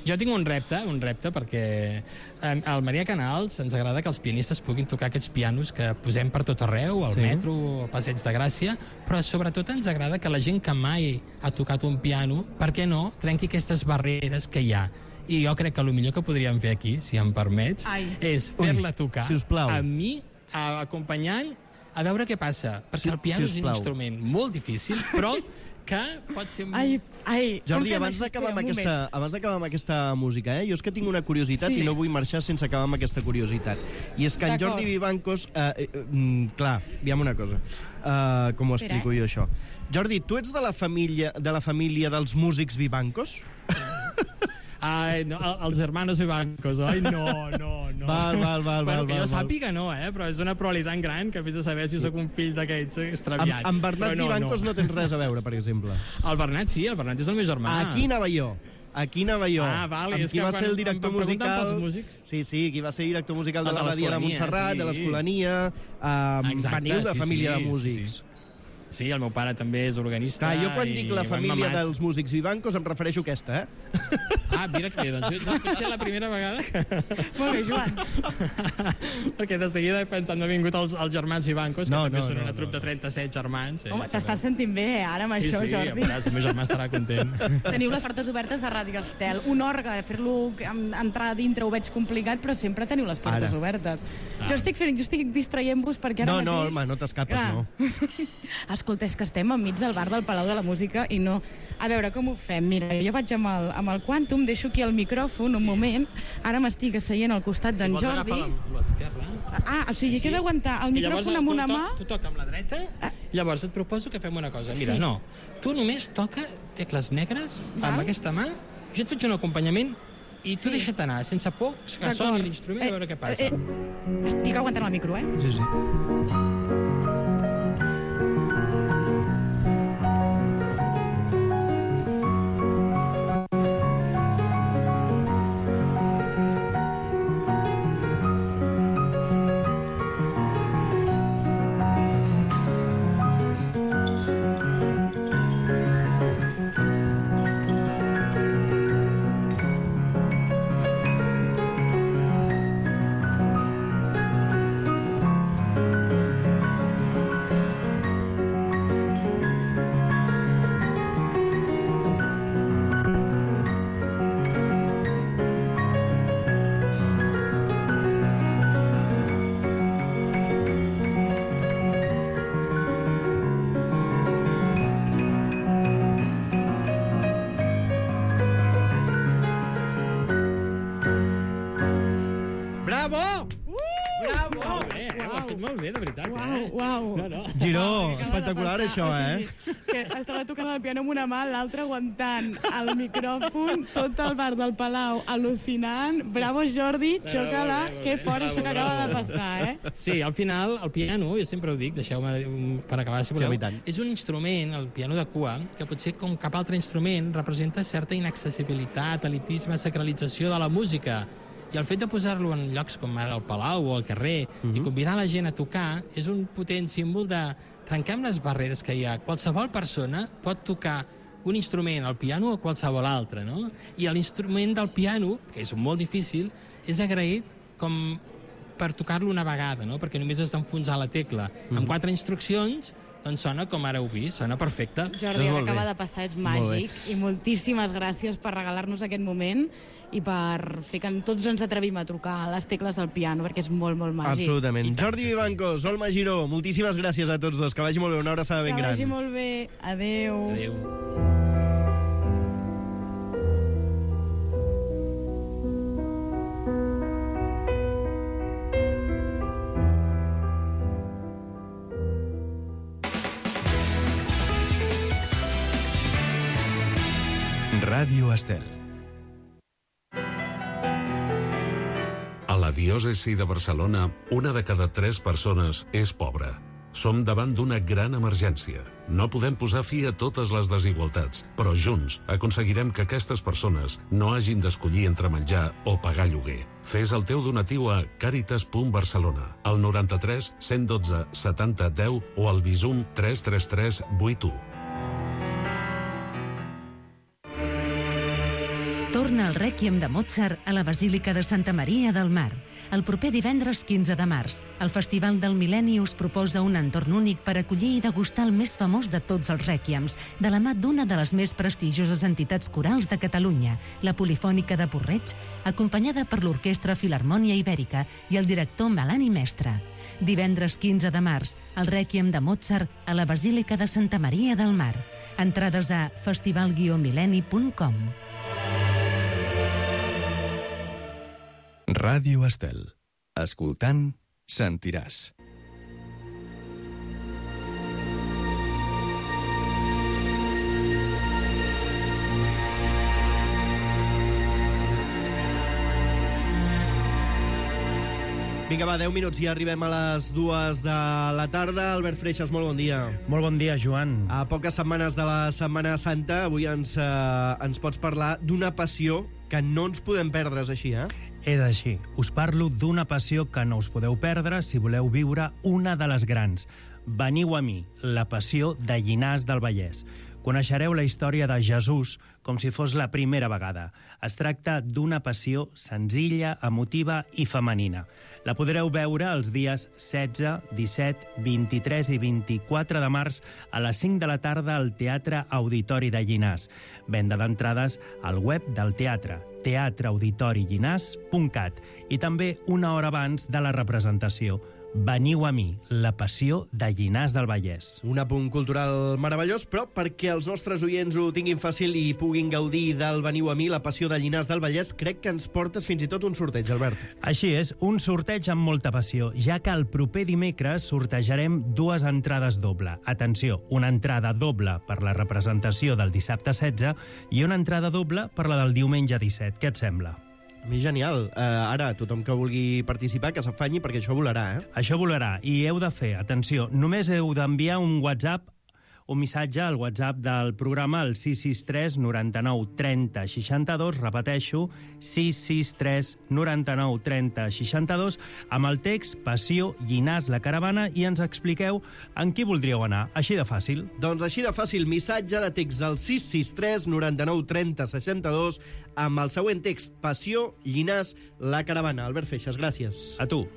Jo tinc un repte, un repte, perquè al Maria Canals ens agrada que els pianistes puguin tocar aquests pianos que posem per tot arreu, al Sí. metro, al Passeig de Gràcia, però sobretot ens agrada que la gent que mai ha tocat un piano, per què no, trenqui aquestes barreres que hi ha. I jo crec que el millor que podríem fer aquí, si em permets, Ai. és fer-la tocar sisplau. amb mi, acompanyant, a veure què passa. Perquè el piano és un sisplau. instrument molt difícil, però que pot ser... Ai, ai, com Jordi, fem abans això? d'acabar amb, Espera, un aquesta, abans d'acabar amb aquesta música, eh? jo és que tinc una curiositat Sí. i no vull marxar sense acabar amb aquesta curiositat. I és que en D'acord. Jordi Vivancos... Eh, eh, mm, clar, aviam una cosa. Uh, com ho Espera, explico eh? jo, això? Jordi, tu ets de la família, de la família dels músics Vivancos? Ai, no, el- els hermanos Vivancos, oi? No, no, no. Val, val, val, bueno, val, que val, jo val. sàpiga no, eh? Però és una probabilitat gran que fes de saber si sóc un fill d'aquests extraviats. Amb, amb Bernat Però no, Vivancos no. no tens res a veure, per exemple. El Bernat sí, el Bernat és el meu germà. Aquí anava jo. Aquí anava jo. Ah, vale, amb és qui que va quan ser el director em pregunten musical... pels músics- Sí, sí, qui va ser director musical de El de la Badia de l'Escolania, Montserrat, sí. de l'Escolania... Um, Exacte, veniu de sí, família sí, de sí, músics. sí. Sí, el meu pare també és organista. Clar, jo quan i dic la ho hem família mamat. dels músics Vivancos em refereixo a aquesta, eh? Ah, mira que bé, doncs jo- potser la primera vegada que... Molt bé, Joan. Perquè de seguida he pensat, m'ha vingut els, els germans Vivancos, que No, també no, són no, una trup no, de trenta-set germans. Home, t'estàs sentint bé, eh, ara, amb Sí, això, sí, Jordi. ja veuràs, el meu germà estarà content. Teniu les portes obertes a Ràdio Estel. Un orgue, fer-lo en- entrar a dintre ho veig complicat, però sempre teniu les portes Ara. obertes. Ah. Jo estic fent, jo estic distraient-vos perquè ara No, no, mateix... home, no t'escapes, Clar. no. Escolta, és que estem enmig del bar del Palau de la Música i no... A veure, com ho fem? Mira, jo vaig amb el, amb el Quantum, deixo aquí el micròfon un moment, ara m'estic asseient al costat d'en Si vols Jordi... agafar amb l'esquerra... Ah, o sigui, que he d'aguantar el I llavors micròfon amb tu una to- mà... Tu toca amb la dreta, llavors et proposo que fem una cosa. Mira, Sí. no, tu només toca tecles negres Val. amb aquesta mà, jo et faig un acompanyament i tu Sí. deixa't anar, sense por, que D'acord. soni l'instrument, a veure què passa. Eh, eh, estic aguantant el micro, eh? Sí, sí. Bravo! Bravo! Molt bé, eh? Ho has fet molt bé, de veritat, Uau, eh? uau. No, no. Giró, Acaba de espectacular passar, això, o eh? sigui, que estava tocant el piano amb una mà, l'altra aguantant el micròfon, tot el bar del Palau al·lucinant. Bravo, Jordi, xoca-la, bravo, que bravo, fort això que acaba bravo. de passar, eh? Sí, al final, el piano, jo sempre ho dic, deixeu-me um, per acabar, si Sí, voleu, i tant. és un instrument, el piano de cua, que potser com cap altre instrument representa certa inaccessibilitat, elitisme, sacralització de la música. I el fet de posar-lo en llocs com ara el Palau o al carrer Mhm. i convidar la gent a tocar és un potent símbol de trencar amb les barreres que hi ha. Qualsevol persona pot tocar un instrument, el piano o qualsevol altre, no? I l'instrument del piano, que és molt difícil, és agraït com per tocar-lo una vegada, no? Perquè només has d'enfonsar la tecla. Mhm. Amb quatre instruccions, doncs sona com ara heu vist, sona perfecte. Jordi, el molt que acaba bé. de passar és Molt bé. màgic i moltíssimes gràcies per regalar-nos aquest moment i per fer que tots ens atrevim a trucar a les tecles del piano, perquè és molt, molt màgic. Absolutament. Jordi Vivancos, Olma Giró, moltíssimes gràcies a tots dos. Que vagi molt bé, una abraçada ben Que gran. vagi molt bé. Adéu. Adéu. Ràdio Estel. A la diòcesi de Barcelona, una de cada tres persones és pobra. Som davant d'una gran emergència. No podem posar fi a totes les desigualtats, però junts aconseguirem que aquestes persones no hagin d'escollir entre menjar o pagar lloguer. Fes el teu donatiu a càritas punt barcelona, al noranta-tres cent dotze setanta deu o al Bizum tres tres tres vuit u. Torna Estrena el Rèquiem de Mozart a la Basílica de Santa Maria del Mar. El proper divendres quinze de març, el Festival del Mil·lenni us proposa un entorn únic per acollir i degustar el més famós de tots els rèquiems, de la mà d'una de les més prestigioses entitats corals de Catalunya, la Polifònica de Porreig, acompanyada per l'Orquestra Filharmònia Ibèrica i el director Melani Mestre. Divendres quinze de març, el Rèquiem de Mozart a la Basílica de Santa Maria del Mar. Entrades a festival guió mil·lenni punt com. Ràdio Estel. Escoltant, sentiràs. Vinga, va, deu minuts i arribem a les dues de la tarda. Albert Freixas, molt bon dia. Molt bon dia, Joan. A poques setmanes de la Setmana Santa, avui ens, eh, ens pots parlar d'una passió que no ens podem perdre, és així, eh? És així. Us parlo d'una passió que no us podeu perdre si voleu viure una de les grans. Veniu a mi, la passió de Llinars del Vallès. Coneixereu la història de Jesús com si fos la primera vegada. Es tracta d'una passió senzilla, emotiva i femenina. La podreu veure els dies setze, disset, vint-i-tres i vint-i-quatre de març a les cinc de la tarda al Teatre Auditori de Llinars. Venda d'entrades al web del teatre, teatre auditori llinars punt cat, i també una hora abans de la representació. Veniu a mi, la passió de Llinars del Vallès. Un apunt cultural meravellós, però perquè els nostres oients ho tinguin fàcil i puguin gaudir del Veniu a mi, la passió de Llinars del Vallès, crec que ens portes fins i tot un sorteig, Albert. Així és, un sorteig amb molta passió, ja que el proper dimecres sortejarem dues entrades doble. Atenció, una entrada doble per la representació del dissabte setze i una entrada doble per la del diumenge disset. Què et sembla? A mi genial. Uh, ara, tothom que vulgui participar, que s'afanyi, perquè això volarà, eh? Això volarà, i heu de fer, atenció, només heu d'enviar un WhatsApp, un missatge al WhatsApp del programa al sis sis tres noranta-nou trenta seixanta-dos, repeteixo, sis sis tres noranta-nou trenta seixanta-dos, amb el text Passió Llinars la Caravana, i ens expliqueu en qui voldríeu anar. Així de fàcil. Doncs així de fàcil, missatge de text al sis sis tres noranta-nou trenta seixanta-dos amb el següent text, Passió Llinars la Caravana. Albert Freixas, gràcies. A tu.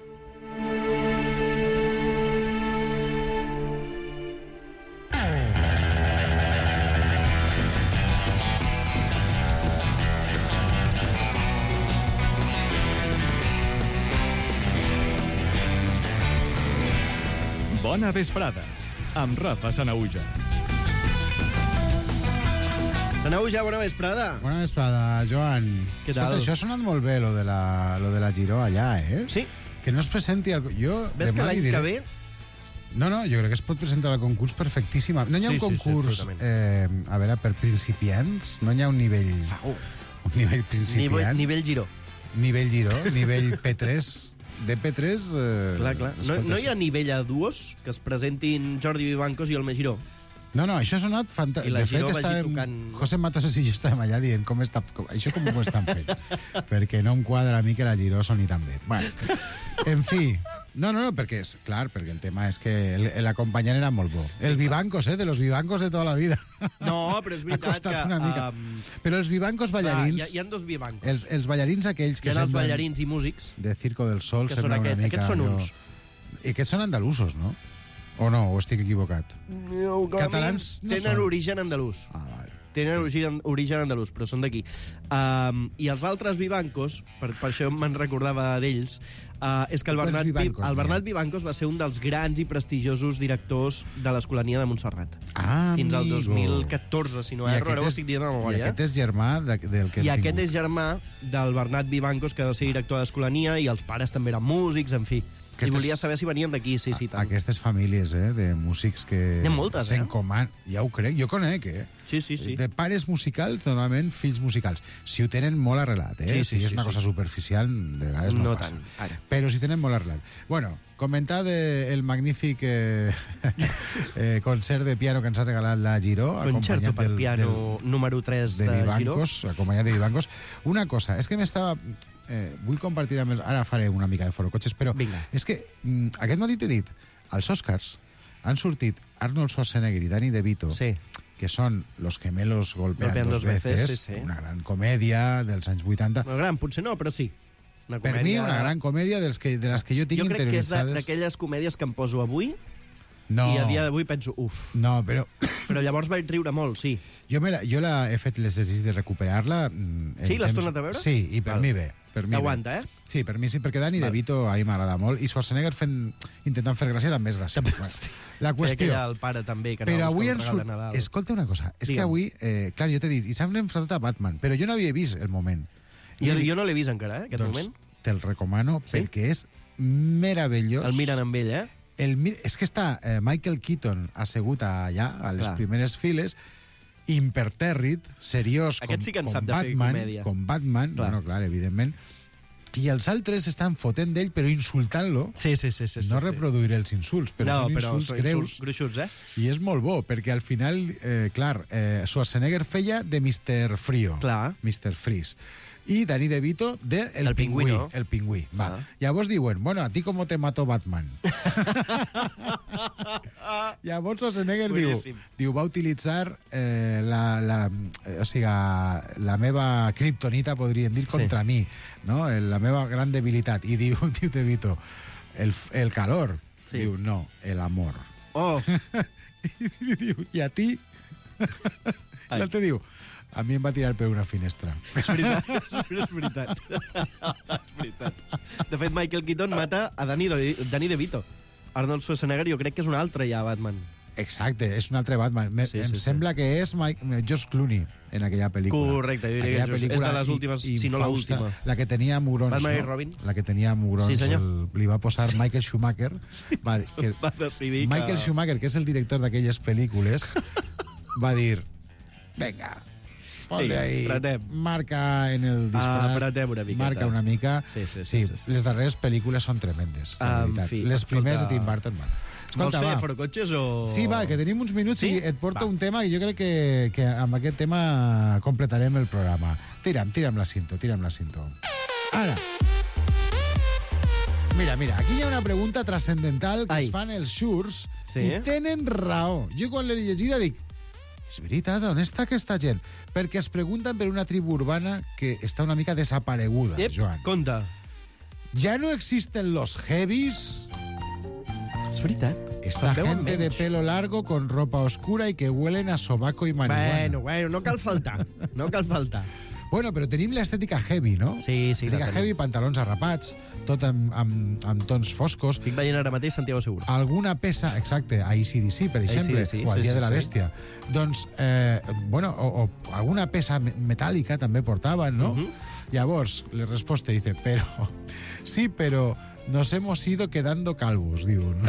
Bona vesprada, amb Rafa Sanahuja. Sanahuja, bona vesprada. Bona vesprada, Joan. Què tal? Escolta, això ha sonat molt bé, lo de la, lo de la Giró allà, eh? Sí. Que no es presenti... Al... Jo, ves que l'any diré... que ve... No, no, jo crec que es pot presentar al concurs perfectíssima. No hi ha sí, un concurs, sí, sí, eh, a veure, per principiants? No hi ha un nivell... Segur. Un nivell principiant? Nivell, nivell Giró. Nivell Giró, nivell P tres... De P tres... Eh, clar, clar. No, no hi ha nivell a duos que es presentin Jordi Vivancos i el Megiró? No, no, això ha sonat fantàstic. I la de fet, Giró vagi estàvem... tocant... José Matasas i jo estàvem allà dient com està... Com... això com ho estan fent. Perquè no em quadra a mi que la Giró soni tan bé. Bueno, en fi... No, no, no, perquè és clar, perquè el tema és que l'acompanyant era molt bo. El Vivancos, eh, de los Vivancos de tota la vida. No, però és veritat que... una mica. Um... Però els Vivancos ballarins... Clar, hi, ha, hi ha dos Vivancos. Els, els ballarins aquells que hi ha els semblen... ballarins i músics. De Circo del Sol, que sembla aquest, una mica... Aquests són allò... uns. I aquests són andalusos, no? O no, o estic equivocat? No, catalans no tenen són. origen andalús. Ah, vale. Tenen origen, origen andalús, però són d'aquí. Um, I els altres Vivancos, per, per això me'n recordava d'ells, uh, és que el Bernat, Vivancos, el Bernat Vivancos va ser un dels grans i prestigiosos directors de l'Escolania de Montserrat. Ah, fins al dos mil amigo. catorze, si no erro, ara ho estic dient de memòria. I aquest és germà de, del que... I aquest és germà del Bernat Vivancos, que va ser director d'Escolania, i els pares també eren músics, en fi. Aquestes, I volia saber si venien d'aquí, sí, sí, tant. Aquestes famílies, eh, de músics que... Hi ha moltes, eh? S'encoman... Ja ho crec, jo conec, eh? Sí, sí, sí. De pares musicals, normalment fills musicals. Si ho tenen molt arrelat, eh? Sí, sí, si és sí, una sí. cosa superficial, de vegades no, no passa. tant, ara. Però si tenen molt arrelat. Bueno, comentar del magnífic eh, eh, concert de piano que ens ha regalat la Giró. Concerto per del, piano del, número tres de, de Vivancos, Giró. Acompanyat de Vivancos. Una cosa, és que m'estava... Eh, vull compartir amb els... Ara faré una mica de forocotxes, però Vinga. és que mm, aquest matí t'he dit, als Oscars han sortit Arnold Schwarzenegger i Danny DeVito sí. que són Los gemelos golpean, Golpean dos dos veces, veces, sí, sí. una gran comèdia dels anys vuitanta. Una gran, potser no, però sí. Una Per mi, una gran comèdia dels que, de les que jo tinc jo crec que és interioritzades. d'aquelles comèdies que em poso avui No. i a dia d'avui penso, uf. No, però... Però llavors vaig riure molt, sí. Jo, me la, jo la, he fet l'exercici de recuperar-la. mm, en Sí, l'has temps- tornat a veure? Sí, i per Val. mi bé. Per mi bé. T'aguanta, eh? Sí, per mi sí, perquè Danny Val. DeVito a mi m'agrada molt i Schwarzenegger fent, intentant fer gràcia també és gràcia. Bueno, la Feia qüestió... aquella al pare també, que Però anava avui buscant ens un regal surt... de Nadal. Escolta una cosa, és que Digue'm. avui, eh, clar, jo t'he dit, i s'han enfrontat a Batman, però jo no havia vist el moment. I Jo, he dit, jo no l'he vist encara, eh, aquest doncs, moment. te'l recomano Sí? perquè és meravellós. El miren amb ell, eh? El, mir- és que està eh, Michael Keaton assegut allà, a les Clar. primeres files, impertèrrit, seriós, Aquest com, sí que en com sap de fer Batman, comèdia. com Batman, Clar. bueno, clar, evidentment, i els altres estan fotent d'ell, però insultant-lo. Sí, sí, sí. sí No sí. reproduiré els insults, però no, són però insults són greus. insults gruixuts, eh? I és molt bo, perquè al final, eh, clar, eh, Schwarzenegger feia de mister Frío, Clar. mister Freeze, i Danny DeVito de El, El Pingüí. Pingüino. El Pingüí, va. Ah. Llavors diuen, bueno, ¿a ti cómo te mató Batman? Llavors Schwarzenegger diu, Boníssim. diu, va utilitzar eh, la, la, eh, o sigui, la meva kriptonita, podríem dir, contra Sí. mi, no? la meva gran debilitat. I diu, diu DeVito, el, el calor. Sí. Diu, no, el amor. Oh, I diu, i a ti? I l'altre diu, a mi em va tirar per una finestra. és veritat, és veritat. és veritat. De fet, Michael Keaton mata a Danny, De Danny DeVito. Arnold Schwarzenegger jo crec que és un altre ja, Batman. Exacte, és un altre Batman. Me, Sí, em sí, sí. sembla que és Mike, Josh Clooney en aquella pel·lícula. Correcte, jo diria que Aquella és- és pel·lícula de les últimes, i- si no infausta, l'última. La que tenia mugrons, Batman i no? Robin. La que tenia mugrons. Sí, senyor. El, li va posar sí. Michael Schumacher. Va, dir que, Va decidir Michael que... Schumacher, que és el director d'aquelles pel·lícules, va dir, venga, ponle Sí, ahí, apretem. marca en el disfraz, Apretem una miqueta. marca una mica. Sí, sí, sí, sí, sí, sí. les darreres pel·lícules són tremendes, la En veritat. fi, les escolta, primeres de Tim Burton, bueno. Vols fer va. forocotxes o...? Sí, va, que tenim uns minuts Sí? i et porto Va. un tema i jo crec que, que amb aquest tema completarem el programa. Tira'm, tira'm la cinto, tira'm la cinto. Ara. Mira, mira, aquí hi ha una pregunta transcendental que Ai. es fan els xurs Sí? i tenen raó. Jo quan l'he llegida dic, és veritat, on està aquesta gent? Perquè es pregunten per una tribu urbana que està una mica desapareguda, Ep, Joan. compte. ¿Ya no existen los heavies? És veritat. Esta Se'n veuen gente de menys. pelo largo con ropa oscura y que huelen a sobaco y marihuana. Bueno, bueno, no cal faltar. No cal faltar. Bueno, però tenim l'estètica heavy, no? Sí, sí, la Estètica tenim. heavy, pantalons arrapats, tot amb, amb, amb tons foscos. Estic veient ara mateix Santiago Segura. Alguna peça, exacte, a A C D C, per exemple, A C D C, o al sí, Dia sí, de la sí. Bèstia. Doncs, eh, bueno, o, o alguna peça me- metàl·lica també portaven, no? Mhm. Llavors, la resposta dice, pero... Sí, pero nos hemos ido quedando calvos, diu. No?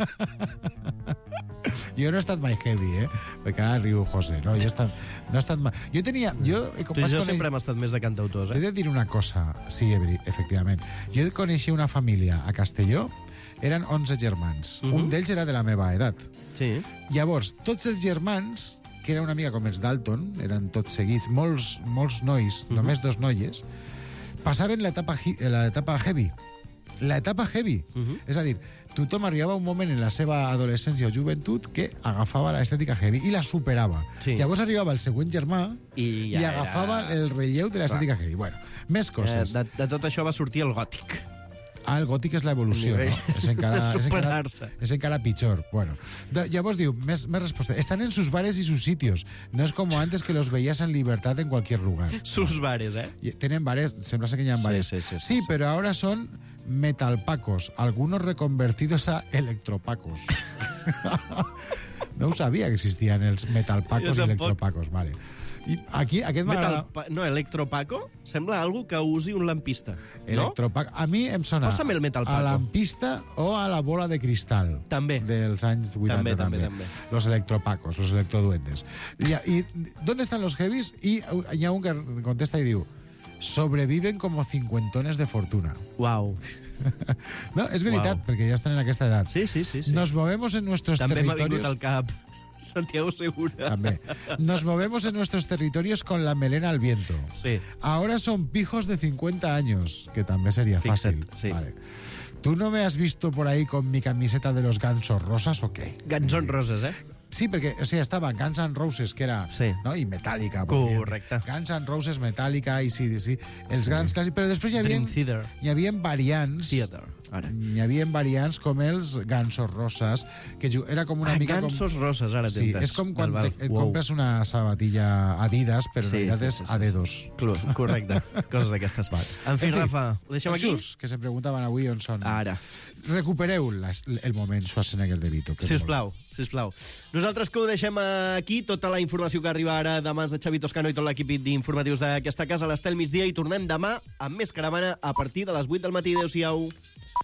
Jo no he estat mai heavy, eh? Perquè ara riu José, no? Jo he estat, no he estat mai... Jo tenia... Jo, com Tu i vas jo conèixer- sempre hem estat més de cantautors, T'he eh? de dir una cosa, sí, Ebri, efectivament. Jo coneixia una família a Castelló, eren onze germans. Mhm. Un d'ells era de la meva edat. Sí. Llavors, tots els germans, que era una mica com els Dalton, eren tots seguits, molts, molts nois, Mhm. només dos noies, passaven l'etapa hi- l'etapa heavy. L'etapa heavy. Mhm. És a dir, tothom arribava a un moment en la seva adolescència o joventut que agafava l'estètica heavy i la superava. Sí. Llavors arribava el següent germà I, i, ja agafava era... el relleu de l'estètica heavy. Bueno, més Eh, coses. de, de tot això va sortir el gòtic. Ah, el gòtic és l'evolució, El no? nivell És encara, de és, encara, superar-se. és encara pitjor. Bueno, de, llavors diu, més, més resposta. Están en sus bares y sus sitios. No es como antes que los veías en libertad en cualquier lugar. Sus bares, eh? Y tienen bares, sembla ser que hi ha Sí, bares. sí, sí, sí, sí, sí. pero ahora son metalpacos, algunos reconvertidos a electropacos. No ho sabia que existien els metalpacos Jo i tampoc. electropacos. Vale. I aquí, aquest Metal, m'agrada... pa- no, electropaco sembla algo que usi un lampista. No? Electropac. A mi em sona Pásame el metal a paco. lampista o a la bola de cristal. També. Dels anys vuitanta També, també. també, també. Los electropacos, los electroduendes. I, i ¿dónde están los heavies? Y hi ha un que contesta y diu, sobreviven como cincuentones de fortuna. Uau. No, és veritat, Uau. perquè ja estan en aquesta edat. Sí, sí, sí. sí. Nos movemos en nuestros També m'ha territorios... vingut al cap Santiago Segura. También. Nos movemos en nuestros territorios con la melena al viento. Sí. Ahora son pijos de cincuenta años, que también sería fácil. Fixa't, sí. Vale. ¿Tú no me has visto por ahí con mi camiseta de los gansos rosas o qué? Ganson Roses, eh? Sí, perquè o sigui, estava Guns N' Roses, que era... Sí. No? I Metallica. Correcte. Guns N' Roses, Metallica, i sí, sí, els grans clàssics. Però després hi havia, Dream Theater. hi havia variants... Theater. Ara. Hi havia variants com els Gansos Roses, que era com una ah, mica... Gansos com... Roses, ara sí, t'entens. és com quan val, val. te, et wow. compres una sabatilla Adidas, però Sí, en realitat sí, és sí, sí. A D dos. Correcte, coses d'aquestes. En fi, Rafa, ho deixem aquí? Just, que se preguntaven avui on són. Ara. Recupereu les, el moment Schwarzenegger de Vito. Sisplau, sisplau. Nosaltres que ho deixem aquí, tota la informació que arriba ara de mans de Xavi Toscano i tot l'equip d'informatius d'aquesta casa, a l'Estel migdia, i tornem demà amb més caravana a partir de les vuit del matí. Adéu-siau.